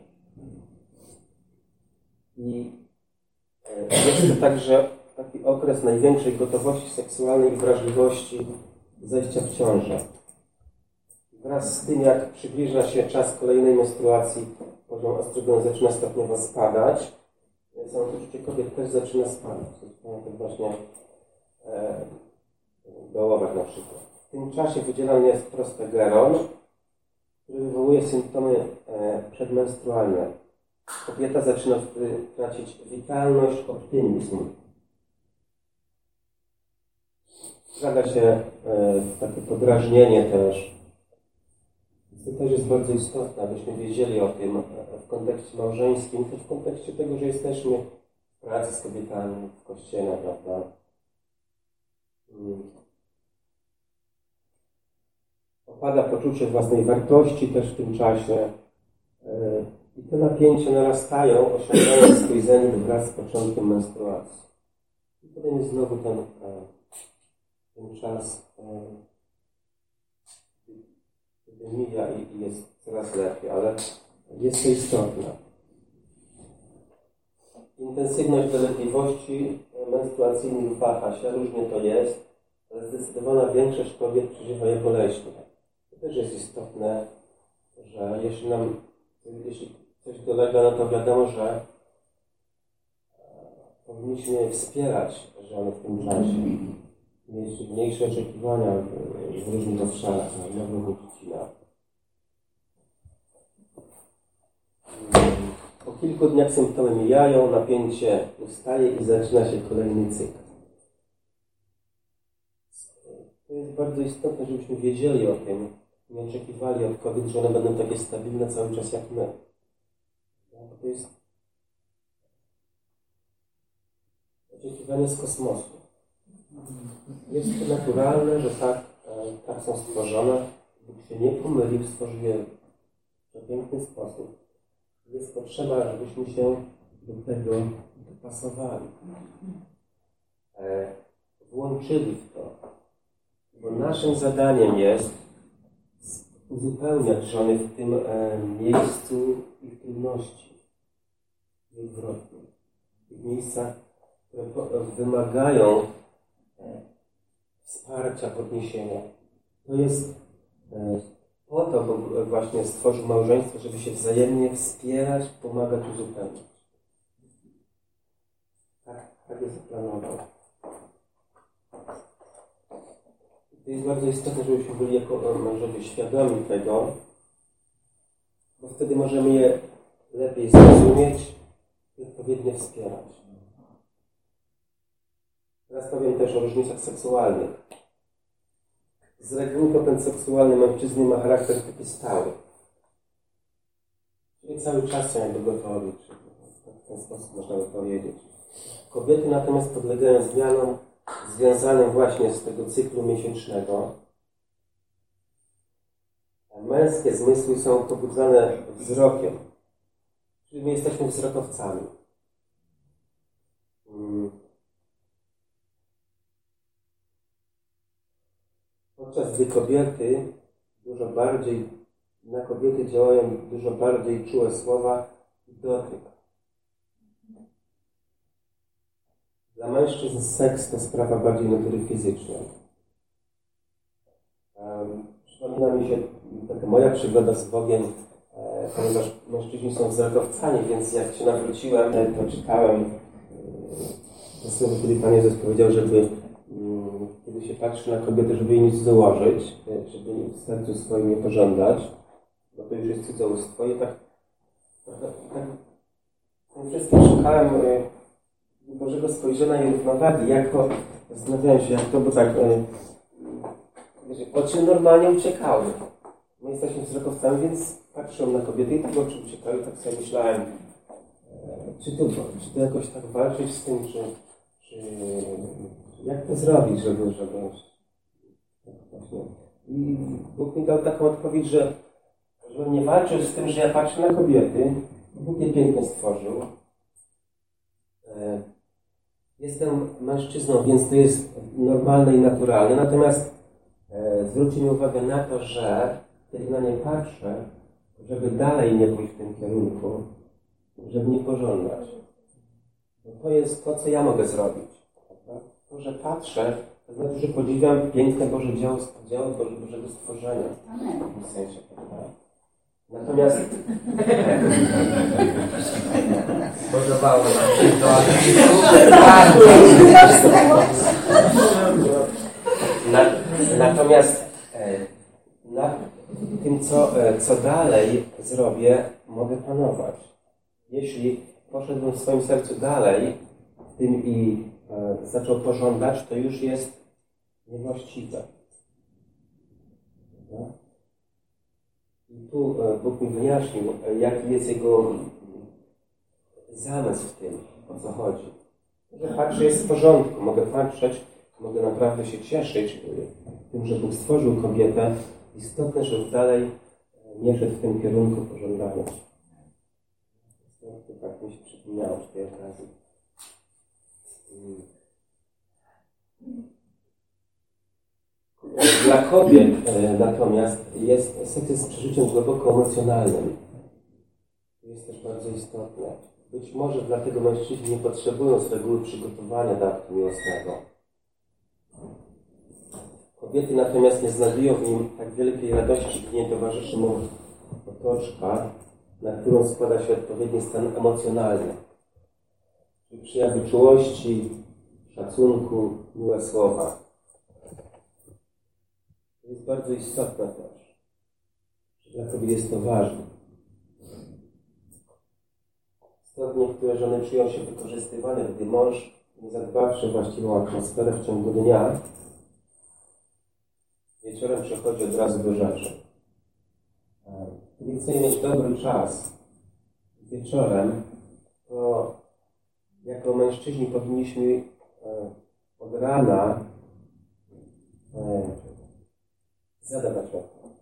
I jest to także taki okres największej gotowości seksualnej i wrażliwości zajścia w ciążę. Wraz z tym, jak przybliża się czas kolejnej menstruacji, poziom estrogenu zaczyna stopniowo spadać. Samopoczucie kobiet też zaczyna spadać. Tak właśnie dołować na przykład. W tym czasie wydzielany jest prostegeron, który wywołuje symptomy przedmenstrualne. Kobieta zaczyna tracić witalność, optymizm. Zdarza się takie podrażnienie też. To też jest bardzo istotne, abyśmy wiedzieli o tym w kontekście małżeńskim, też w kontekście tego, że jesteśmy w pracy z kobietami, w kościele, prawda? Opada poczucie własnej wartości też w tym czasie. I te napięcia narastają, osiągając swój zenit wraz z początkiem menstruacji. I potem jest znowu ten czas, kiedy mija i jest coraz lepiej, ale jest to istotne. Intensywność dolegliwości menstruacyjnych waha się, różnie to jest, ale zdecydowana większość kobiet przeżywa je boleśnie. To też jest istotne, że jeśli coś dolega, no to wiadomo, że powinniśmy wspierać żony w tym czasie. Mieć mniejsze oczekiwania w różnych obszarach, w różnych dziedzinach. Po kilku dniach symptomy mijają, napięcie ustaje i zaczyna się kolejny cykl. To jest bardzo istotne, żebyśmy wiedzieli o tym, nie oczekiwali od kobiet, że one będą takie stabilne cały czas jak my. To jest oczekiwanie z kosmosu. Jest to naturalne, że tak są stworzone. Bóg się nie pomylił, stworzył je w piękny sposób. Jest potrzeba, żebyśmy się do tego dopasowali. Włączyli w to. Bo naszym zadaniem jest uzupełniać żony w tym miejscu ich trudności. i odwrotnie. W miejscach, które wymagają wsparcia, podniesienia. To jest po to, bo właśnie stworzył małżeństwo, żeby się wzajemnie wspierać, pomagać, uzupełniać. Tak jest zaplanował. To jest bardzo istotne, żebyśmy byli jako mężowie świadomi tego, bo wtedy możemy je lepiej zrozumieć i odpowiednio wspierać. Teraz powiem też o różnicach seksualnych. Z reguły popęd seksualny mężczyzny ma charakter taki stały. Czyli cały czas są jakby gotowi, czy w ten sposób można by powiedzieć. Kobiety natomiast podlegają zmianom związanym właśnie z tego cyklu miesięcznego. Męskie zmysły są pobudzane wzrokiem. Czyli my jesteśmy wzrokowcami. Podczas gdy kobiety na kobiety działają dużo bardziej czułe słowa i dotyk. Dla mężczyzn seks to sprawa bardziej natury fizycznej. Przypomina mi się taka moja przygoda z Bogiem, ponieważ mężczyźni są wzrokowcami, więc jak się nawróciłem, to czytałem to słowo, kiedy Pan Jezus powiedział, żeby kiedy się patrzy na kobietę, żeby jej nic dołożyć, żeby w sercu swoim nie pożądać, bo to już jest cudzołóstwo. I tak wszystkim szukałem Bożego spojrzenia i równowagi, jak to, zastanawiałem się, jak to, bo tak oczy normalnie uciekały. My jesteśmy wzrokowcami, więc patrzyłem na kobiety i tego oczy uciekały, tak sobie myślałem, czy to jakoś tak walczyć z tym, czy jak to zrobić, żeby właśnie. I Bóg mi dał taką odpowiedź, że nie walczył z tym, że ja patrzę na kobiety. Bóg je pięknie stworzył. Jestem mężczyzną, więc to jest normalne i naturalne. Natomiast zwróćcie mi uwagę na to, że kiedy na nie patrzę, żeby dalej nie pójść w tym kierunku, żeby nie pożądać. Bo to jest to, co ja mogę zrobić. To, że patrzę, to znaczy, że podziwiam piękne Boże dzieło Bożego stworzenia. W sensie, prawda? Natomiast podobało nam się to. Natomiast nad tym, co dalej zrobię, mogę panować. Jeśli poszedłbym w swoim sercu dalej w tym i zaczął pożądać, to już jest niewłaściwe. I tu Bóg mi wyjaśnił, jaki jest Jego zamysł w tym, o co chodzi. Że patrzę, jest w porządku, mogę patrzeć, mogę naprawdę się cieszyć tym, że Bóg stworzył kobietę. Istotne, żeby dalej nie szedł w tym kierunku pożądania. To tak mi się przypomniało przy tej okazji. Dla kobiet natomiast seks jest przeżyciem głęboko emocjonalnym. To jest też bardzo istotne. Być może dlatego mężczyźni nie potrzebują z reguły przygotowania do aktu miłosnego. Kobiety natomiast nie znajdują w nim tak wielkiej radości, gdy nie towarzyszy mu otoczka, na którą składa się odpowiedni stan emocjonalny. Czyli przejawy czułości, szacunku, miłe słowa. To jest bardzo istotne też. Dla kobiet jest to ważne. Stąd niektóre żony czują się wykorzystywane, gdy mąż, nie zadbawszy właściwą atmosferę w ciągu dnia, wieczorem przechodzi od razu do rzeczy. Kiedy chcemy mieć dobry czas wieczorem, to jako mężczyźni powinniśmy od rana zadawać o to.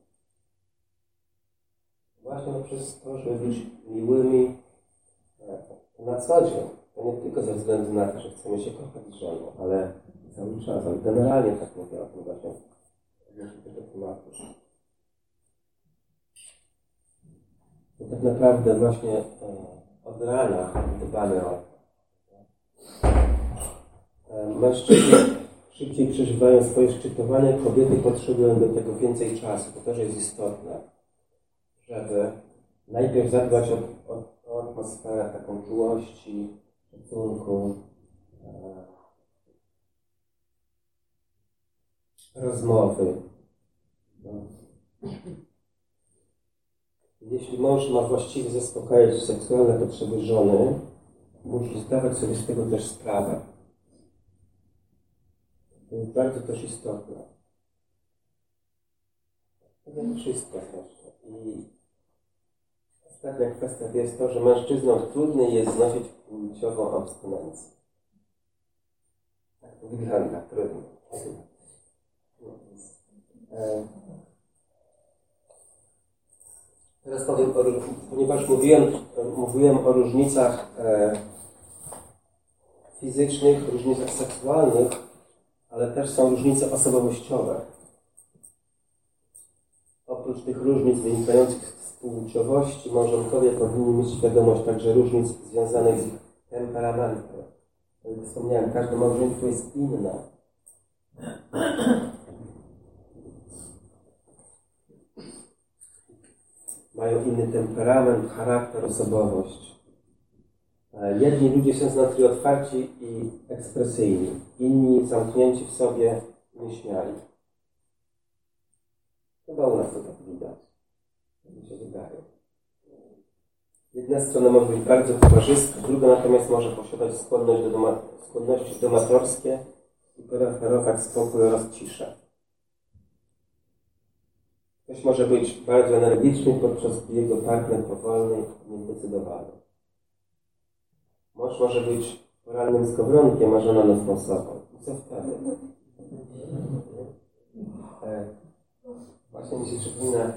Właśnie poprzez to, żeby być miłymi na co dzień. To nie tylko ze względu na to, że chcemy się kochać z żoną, ale cały czas, ale generalnie tak mówię o tym właśnie. Tego tematu. To tak naprawdę właśnie od rana dbamy o to. Mężczyźni szybciej przeżywają swoje szczytowanie, kobiety potrzebują do tego więcej czasu. To też jest istotne, żeby najpierw zadbać o atmosferę taką czułości, szacunku, rozmowy. Jeśli mąż ma właściwie zaspokajać seksualne potrzeby żony, musi zdawać sobie z tego też sprawę. To jest bardzo też istotne. To jest wszystko zresztą. I ostatnia kwestia to jest to, że mężczyznom trudniej jest znosić płciową abstynencję. Tak to wygląda, trudno. Teraz powiem, ponieważ mówiłem o różnicach fizycznych, różnicach seksualnych, ale też są różnice osobowościowe. Oprócz tych różnic wynikających z płciowości, małżonkowie powinni mieć świadomość także różnic związanych z ich temperamentem. Jak wspomniałem, każde małżeństwo jest inne. Mają inny temperament, charakter, osobowość. Jedni ludzie są z natury otwarci i ekspresyjni, inni zamknięci w sobie i nieśmiali. Chyba u nas to tak widać. Tak mi się wydaje. Jedna strona może być bardzo towarzyska, druga natomiast może posiadać skłonności domatorskie i preferować spokój oraz ciszę. Ktoś może być bardzo energiczny, podczas gdy jego partner powolny i niezdecydowany. Mąż może być porannym skowronkiem, a żona nocną sową. I co wtedy? Właśnie mi się przypomina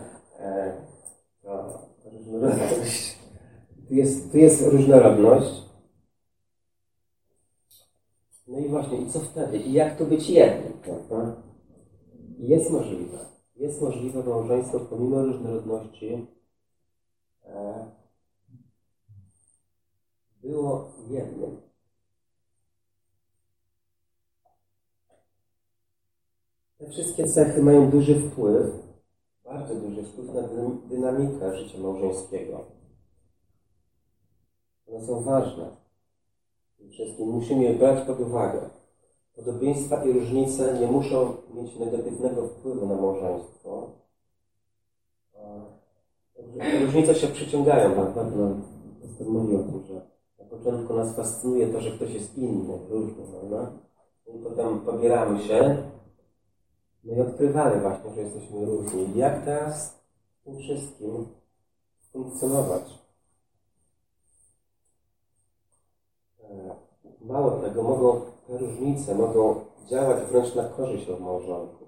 różnorodność. Tu jest różnorodność. No i właśnie, i co wtedy? I jak to być jednym? Prawda? Jest możliwe. Jest możliwe małżeństwo pomimo różnorodności było jednym. Te wszystkie cechy mają duży wpływ, bardzo duży wpływ na dynamikę życia małżeńskiego. One są ważne. Wszystkim musimy je brać pod uwagę. Podobieństwa i różnice nie muszą mieć negatywnego wpływu na małżeństwo. Różnice się przyciągają, prawda? Pastor mówi o tym, że na początku nas fascynuje to, że ktoś jest inny, różny, prawda? I potem pobieramy się, no i odkrywamy właśnie, że jesteśmy różni. Jak teraz w tym wszystkim funkcjonować? Mało tego, te różnice mogą działać wręcz na korzyść od małżonków.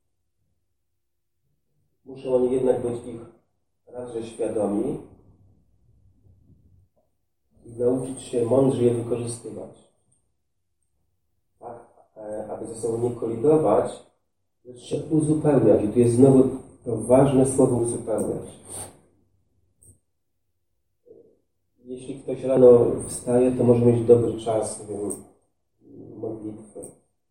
Muszą oni jednak być ich raczej świadomi i nauczyć się mądrze je wykorzystywać. Tak, aby ze sobą nie kolidować, lecz się uzupełniać. I tu jest znowu to ważne słowo uzupełniać. Jeśli ktoś rano wstaje, to może mieć dobry czas, nie wiem, modlitwy,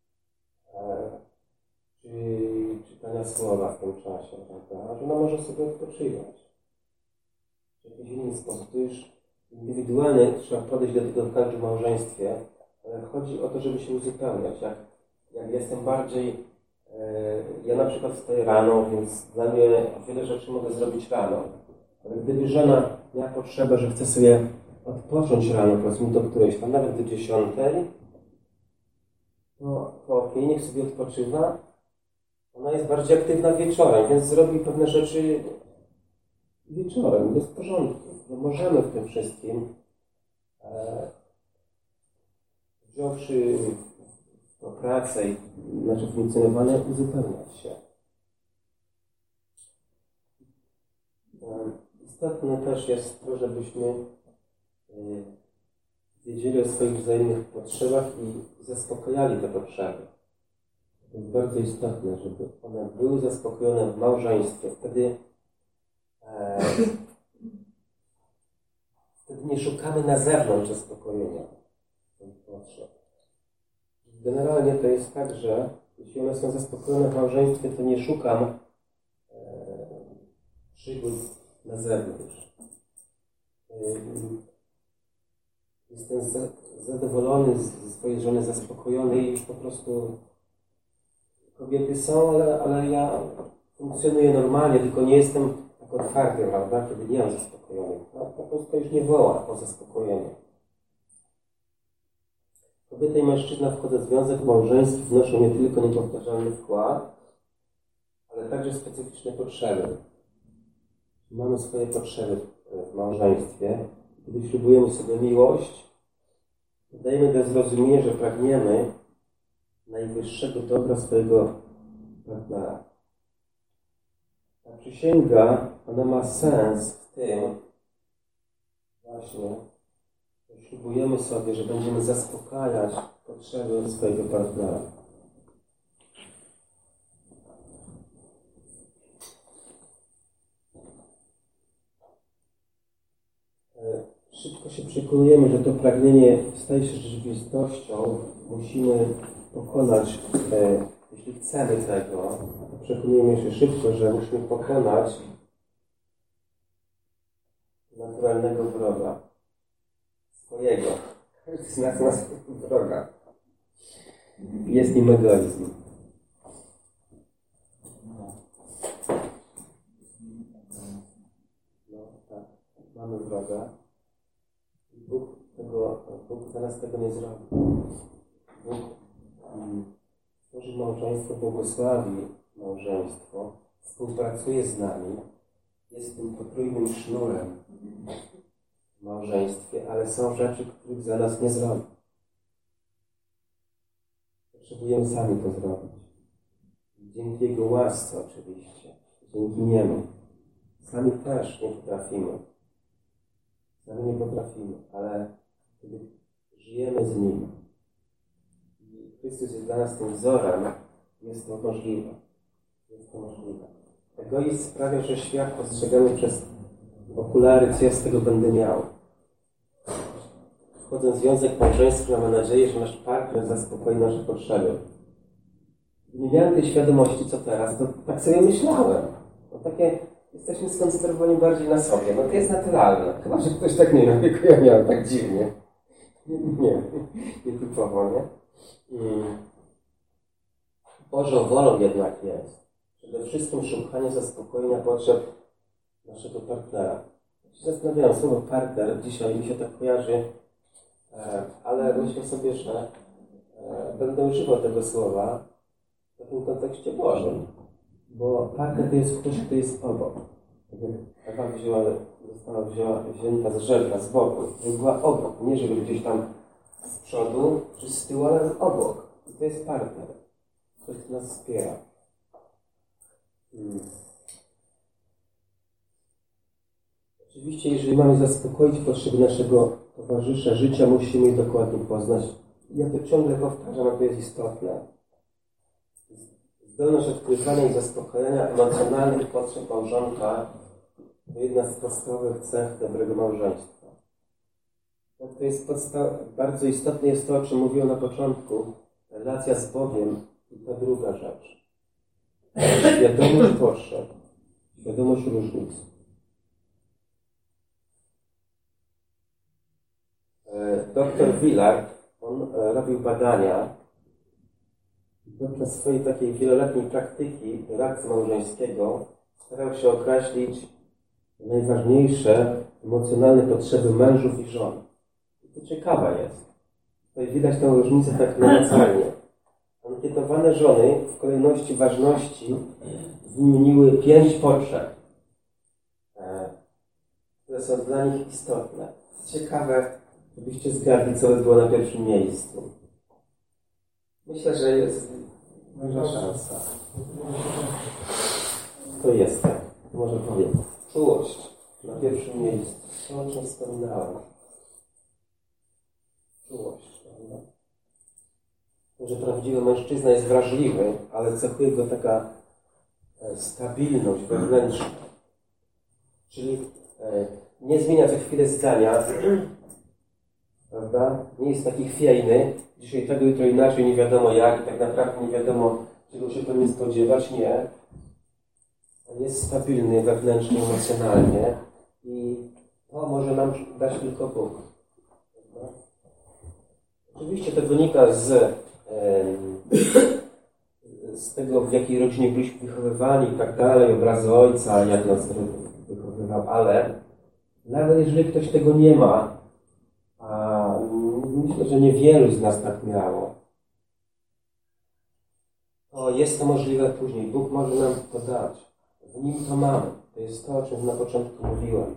czy czytania słowa w tym czasie, prawda? A żona może sobie odpoczywać. W jakiś inny sposób. To już indywidualnie trzeba podejść do tego w każdym małżeństwie, ale chodzi o to, żeby się uzupełniać. Jak jestem bardziej... Ja na przykład wstaję rano, więc dla mnie wiele rzeczy mogę zrobić rano. Ale gdyby żona miała potrzebę, że chce sobie odpocząć rano, powiedzmy do którejś tam, nawet do 10, to okej, niech sobie odpoczywa. Ona jest bardziej aktywna wieczorem, więc zrobi pewne rzeczy wieczorem, jest w porządku. No możemy w tym wszystkim, wziąwszy to pracę i nasze funkcjonowanie, uzupełniać się. Istotne też jest to, żebyśmy wiedzieli o swoich wzajemnych potrzebach i zaspokajali te potrzeby. To jest bardzo istotne, żeby one były zaspokojone w małżeństwie. Wtedy nie szukamy na zewnątrz zaspokojenia tych potrzeb. Generalnie to jest tak, że jeśli one są zaspokojone w małżeństwie, to nie szukam przygód na zewnątrz. Jestem zadowolony ze swojej żony, zaspokojony i już po prostu kobiety są, ale ja funkcjonuję normalnie, tylko nie jestem tak otwarty, prawda, kiedy nie mam zaspokojonych. No, po prostu już nie woła o zaspokojenie. Kobieta i mężczyzna wchodzą w związek małżeński, wnoszą nie tylko niepowtarzalny wkład, ale także specyficzne potrzeby. Mamy swoje potrzeby w małżeństwie. Kiedy ślubujemy sobie miłość, dajemy do zrozumienia, że pragniemy najwyższego dobra swojego partnera. Ta przysięga, ona ma sens w tym właśnie, że ślubujemy sobie, że będziemy zaspokajać potrzeby swojego partnera. Szybko się przekonujemy, że to pragnienie staje się rzeczywistością. Musimy pokonać, jeśli chcemy tego, to przekonujemy się szybko, że musimy pokonać naturalnego wroga. Swojego. Każdy z nas ma swojego wroga. Jest nim egoizm. No tak, mamy wroga. Bóg za nas tego nie zrobi. Bóg tworzy małżeństwo, błogosławi małżeństwo, współpracuje z nami, jest tym potrójnym sznurem w małżeństwie, ale są rzeczy, których za nas nie zrobi. Potrzebujemy sami to zrobić. Dzięki Jego łasce oczywiście, dzięki Niemu. Sami też nie potrafimy. Sami nie potrafimy, ale kiedy żyjemy z Nim i Chrystus jest dla nas tym wzorem, jest to możliwe. Jest to możliwe. Egoizm sprawia, że świat postrzegamy przez okulary, co ja z tego będę miał. Wchodząc w związek małżeński, mamy nadzieję, że nasz partner zaspokoi nasze potrzeby. Gdy nie miałem tej świadomości, co teraz, to tak sobie myślałem. No takie jesteśmy skoncentrowani bardziej na sobie. No to jest naturalne. Chyba, że ktoś tak nie miał, tylko ja miałem tak dziwnie. Nie typowo, nie? Bożą wolą jednak jest przede wszystkim szukanie zaspokojenia potrzeb naszego partnera. Ja się zastanawiałem, słowo partner dzisiaj mi się tak kojarzy, ale myślę sobie, że będę używał tego słowa w takim kontekście Bożym. Bo partner to jest ktoś, kto jest obok. Ewa została wzięta z żebra, z boku. Żeby była obok. Nie żeby gdzieś tam z przodu czy z tyłu, ale obok. I to jest partner. Ktoś, kto nas wspiera. Oczywiście, jeżeli mamy zaspokoić potrzeby naszego towarzysza życia, musimy je dokładnie poznać. Ja to ciągle powtarzam, a to jest istotne. Zdolność odkrywania i zaspokajania emocjonalnych potrzeb małżonka to jedna z podstawowych cech dobrego małżeństwa. To jest bardzo istotne jest to, o czym mówiłem na początku, relacja z Bogiem i ta druga rzecz. Świadomość potrzeb, świadomość różnic. Dr Willard, on robił badania podczas swojej takiej wieloletniej praktyki radcy małżeńskiego starał się określić najważniejsze emocjonalne potrzeby mężów i żon. I to ciekawe jest. Tutaj widać tę różnicę tak namacalnie. Ankietowane żony w kolejności ważności wymieniły 5 potrzeb, które są dla nich istotne. Ciekawe, żebyście zgadli, co by było na pierwszym miejscu. Myślę, że jest duża szansa. To jest tak. Może powiem. Czułość na pierwszym miejscu. To, o czym wspominałem. Czułość. Prawda? To, że prawdziwy mężczyzna jest wrażliwy, ale cechuje go taka stabilność wewnętrzna. Czyli nie zmienia co chwilę zdania, prawda? Nie jest taki chwiejny, dzisiaj tego, jutro inaczej, nie wiadomo jak, i tak naprawdę nie wiadomo, czego się powinien spodziewać, nie. On jest stabilny wewnętrznie, emocjonalnie i to może nam dać tylko Bóg. Prawda? Oczywiście to wynika z tego, w jakiej rodzinie byliśmy wychowywani i tak dalej, obrazy ojca, jak nas wychowywał, ale nawet jeżeli ktoś tego nie ma, a myślę, że niewielu z nas tak miało, to jest to możliwe później. Bóg może nam to dać. W Nim to mamy. To jest to, o czym na początku mówiłem.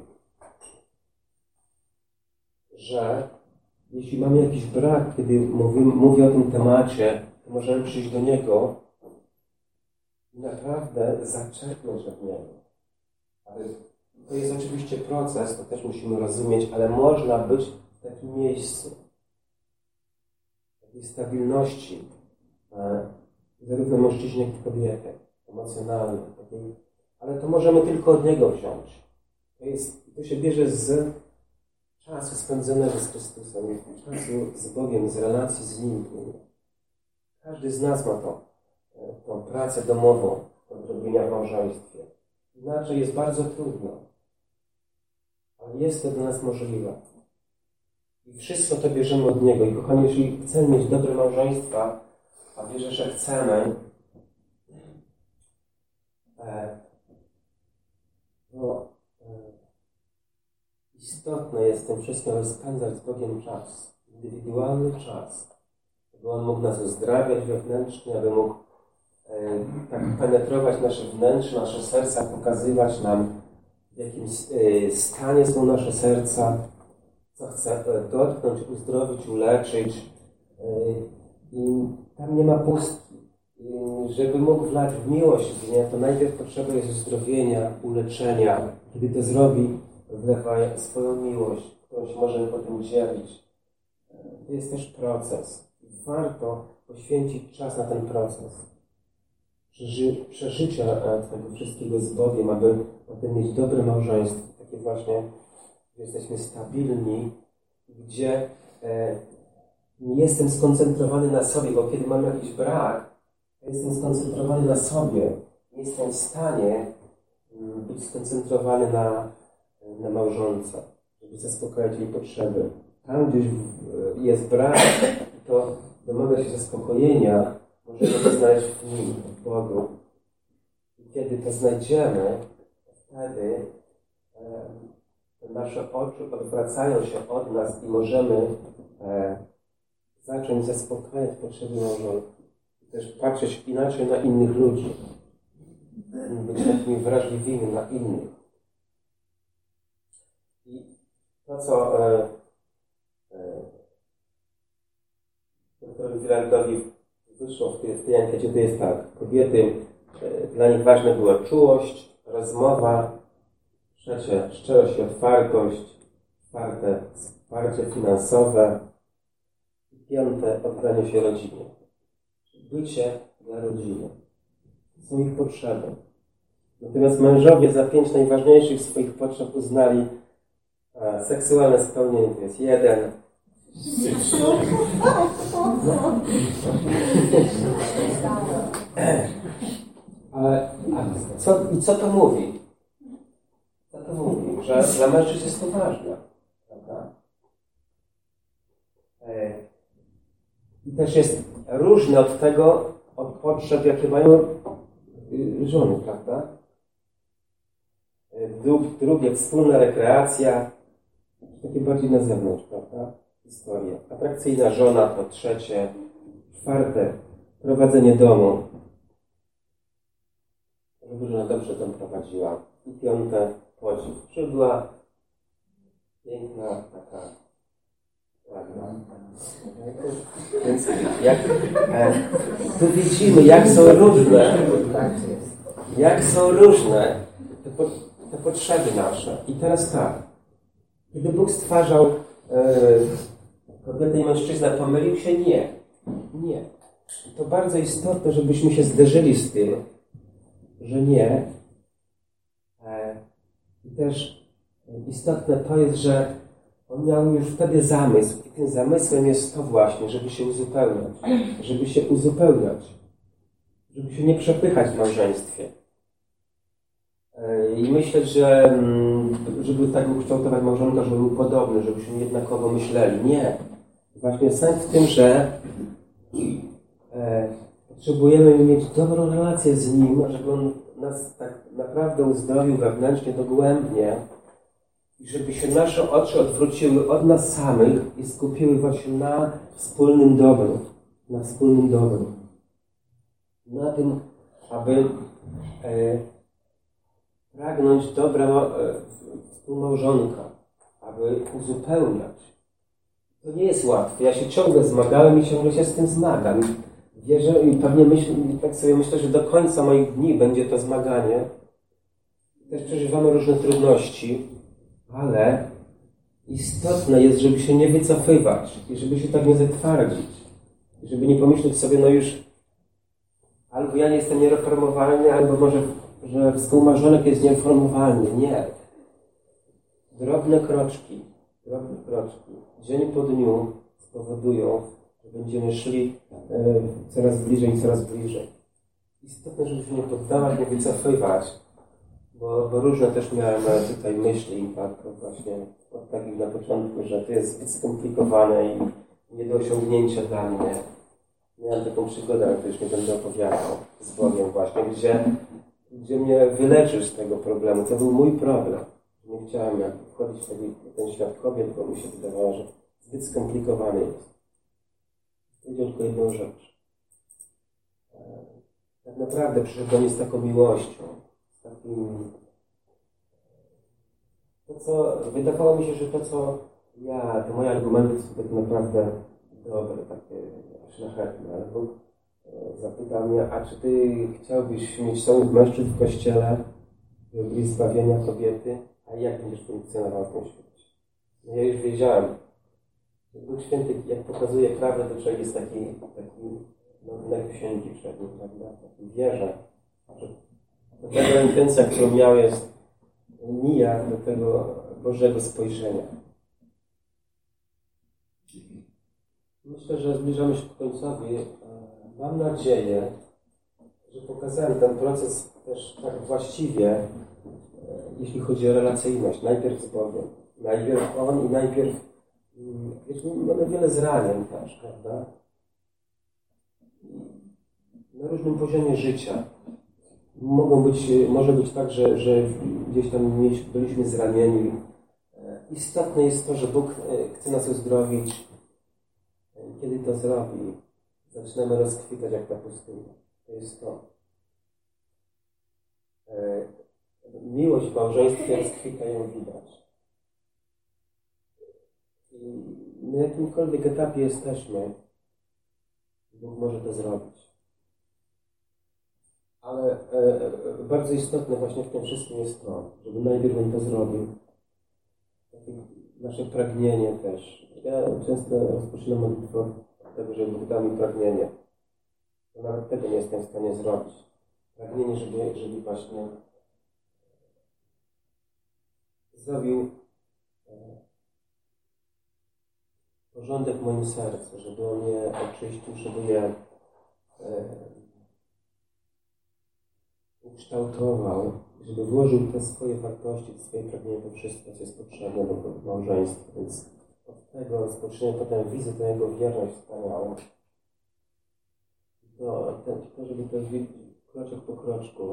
Że jeśli mamy jakiś brak, kiedy mówię o tym temacie, to możemy przyjść do Niego i naprawdę zaczerpnąć od Niego. Ale to jest oczywiście proces, to też musimy rozumieć, ale można być w takim miejscu, takiej stabilności, zarówno mężczyźnie, jak i kobiety, emocjonalnej, ale to możemy tylko od Niego wziąć. To się bierze z czasu spędzonego z Chrystusem, czasu z Bogiem, z relacji z Nim. Każdy z nas ma tą pracę domową do robienia w małżeństwie. Inaczej jest bardzo trudno. Ale jest to dla nas możliwe. I wszystko to bierzemy od Niego. I kochani, jeśli chcemy mieć dobre małżeństwa, a wierzę, że chcemy, istotne jest w tym wszystkim, aby spędzać z Bogiem czas. Indywidualny czas. Aby On mógł nas uzdrawiać wewnętrznie, aby mógł tak penetrować nasze wnętrze, nasze serca, pokazywać nam, w jakim stanie są nasze serca, co chce dotknąć, uzdrowić, uleczyć. I tam nie ma pustki. Żeby mógł wlać w miłość, to najpierw potrzeba jest uzdrowienia, uleczenia. Kiedy to zrobi, wlewa swoją miłość, którą się możemy potem dzielić. To jest też proces. Warto poświęcić czas na ten proces. Przeżycia tego wszystkiego z Bogiem, aby potem mieć dobre małżeństwo. Takie właśnie, gdzie jesteśmy stabilni, gdzie nie jestem skoncentrowany na sobie, bo kiedy mam jakiś brak, jestem skoncentrowany na sobie. Nie jestem w stanie być skoncentrowany na małżonce, żeby zaspokajać jej potrzeby. Tam gdzieś jest brak, to domaga się zaspokojenia, możemy to znaleźć w Nim, w Bogu. I kiedy to znajdziemy, wtedy nasze oczy odwracają się od nas i możemy zacząć zaspokajać potrzeby małżonki. I też patrzeć inaczej na innych ludzi. Być takimi wrażliwymi na innych. I to, co doktorowi Wilandowi wyszło w tej ankiecie, to jest tak. Kobiety, dla nich ważne była czułość, rozmowa, trzecie, szczerość i otwartość, czwarte, wsparcie finansowe i piąte, oddanie się rodzinie. Bycie dla rodziny. To są ich potrzeby. Natomiast mężowie za 5 najważniejszych swoich potrzeb uznali seksualne spełnienie to jest 1. Co to mówi? Co to mówi? Że dla mężczyzn jest to ważne. Prawda? I też jest różne od potrzeb, jakie mają żony, prawda? Drugie, wspólna rekreacja, takie bardziej na zewnątrz, prawda? Historia. Atrakcyjna żona to trzecie. Czwarte, prowadzenie domu. Żeby żona dobrze dom prowadziła. I piąte, podziw. Żeby była piękna, taka ładna. Więc tu widzimy, jak są różne te potrzeby nasze. I teraz tak. Kiedy Bóg stwarzał kobietę i mężczyznę, pomylił się? Nie. Nie. I to bardzo istotne, żebyśmy się zderzyli z tym, że nie. I też istotne to jest, że on miał już wtedy zamysł i tym zamysłem jest to właśnie, żeby się uzupełniać, żeby się nie przepychać w małżeństwie. I myślę, że żeby tak ukształtować małżonka, żeby był podobny, żebyśmy jednakowo myśleli. Nie. Właśnie sens w tym, że potrzebujemy mieć dobrą relację z Nim, żeby On nas tak naprawdę uzdrowił wewnętrznie, dogłębnie i żeby się nasze oczy odwróciły od nas samych i skupiły właśnie na wspólnym dobru. Na tym, aby pragnąć dobra współmałżonka, aby uzupełniać. To nie jest łatwe. Ja się ciągle zmagałem i ciągle się z tym zmagam. Wierzę i pewnie tak sobie myślę, że do końca moich dni będzie to zmaganie. Też przeżywamy różne trudności, ale istotne jest, żeby się nie wycofywać i żeby się tak nie zatwardzić. Żeby nie pomyśleć sobie, no już albo ja nie jestem niereformowalny, albo może, że współmałżonek jest niereformowalny. Nie. Drobne kroczki, dzień po dniu spowodują, że będziemy szli coraz bliżej. Istotne, żeby się nie poddawać, nie wycofywać, bo różne też miałem tutaj myśli, tak właśnie od takich na początku, że to jest zbyt skomplikowane i nie do osiągnięcia dla mnie. Miałem taką przygodę, ale to już nie będę opowiadał, z Bogiem właśnie, gdzie mnie wyleczył z tego problemu. To był mój problem. Nie chciałem wchodzić w ten świat kobiet, bo mi się wydawało, że zbyt skomplikowany jest. Powiedział tylko jedną rzecz. Tak naprawdę przyszedł do mnie z taką miłością, z takim... Wydawało mi się, że te moje argumenty są tak naprawdę dobre, takie szlachetne, ale Bóg zapytał mnie, a czy ty chciałbyś mieć samych mężczyzn w Kościele, żeby byli zbawienia kobiety, a jak będziesz funkcjonował w tym świecie? No ja już wiedziałem. Duch Święty, jak pokazuje prawdę, to człowiek jest taki najwysięgi przed nim, prawda? Taki wierzę. To taka intencja, którą miał, jest nijak do tego Bożego spojrzenia. Myślę, że zbliżamy się ku końcowi. Mam nadzieję, że pokazałem ten proces też tak właściwie, jeśli chodzi o relacyjność. Najpierw z Bogiem. Najpierw On i najpierw mamy wiele zranień też, prawda? Na różnym poziomie życia. Może być tak, że gdzieś tam byliśmy zranieni. Istotne jest to, że Bóg chce nas uzdrowić. Kiedy to zrobi, zaczynamy rozkwitać jak na pustyni. To jest to. Miłość w małżeństwie rozkwita, ją widać. I na jakimkolwiek etapie jesteśmy, Bóg może to zrobić. Ale bardzo istotne właśnie w tym wszystkim jest to, żeby najpierw On to zrobił. Takie nasze pragnienie też. Ja często rozpoczynam modlitwę od tego, że Bóg da mi pragnienie. Bo nawet tego nie jestem w stanie zrobić. Pragnienie, żeby właśnie zrobił porządek w moim sercu, żeby On je oczyścił, żeby je ukształtował, żeby włożył te swoje wartości, te swoje pragnienia, to wszystko, co jest potrzebne do małżeństwa. Więc od tego rozpoczyna potem widzę tę Jego wierność wspaniałą. To, żeby to kroczek po kroczku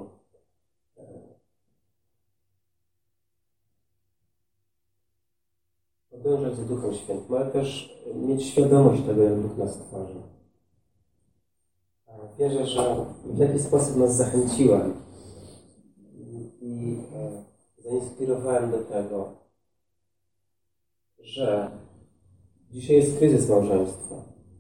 podążać za Duchem Świętym, ale też mieć świadomość tego, jak Bóg nas tworzy. Wierzę, że w jakiś sposób nas zachęciłem i zainspirowałem do tego, że dzisiaj jest kryzys małżeństwa.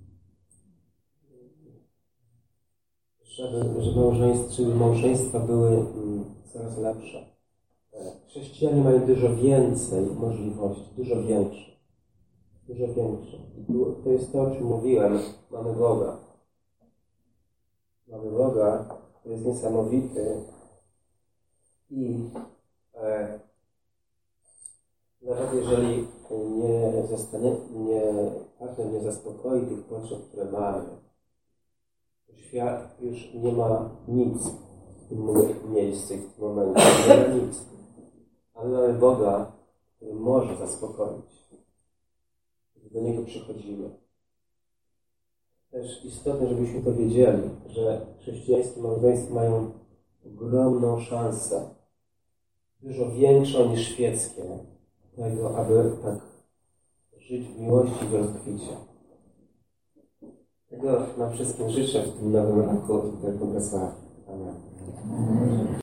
Żeby małżeństwa były coraz lepsze. Chrześcijanie mają dużo więcej możliwości, dużo większe. I to jest to, o czym mówiłem. Mamy Boga. Mamy Boga, który jest niesamowity i Nawet jeżeli partner nie zaspokoi tych potrzeb, które mamy, to świat już nie ma nic w tym miejscu, w tym momencie. Nie ma nic. A my mamy Boga, który może zaspokoić. Do Niego przychodzimy. Też istotne, żebyśmy to wiedzieli, że chrześcijańskie małżeństwa mają ogromną szansę, dużo większą niż świeckie, tego, aby tak żyć w miłości i w rozkwicie. Tego nam wszystkim życzę w tym nowym roku, w tym Amen.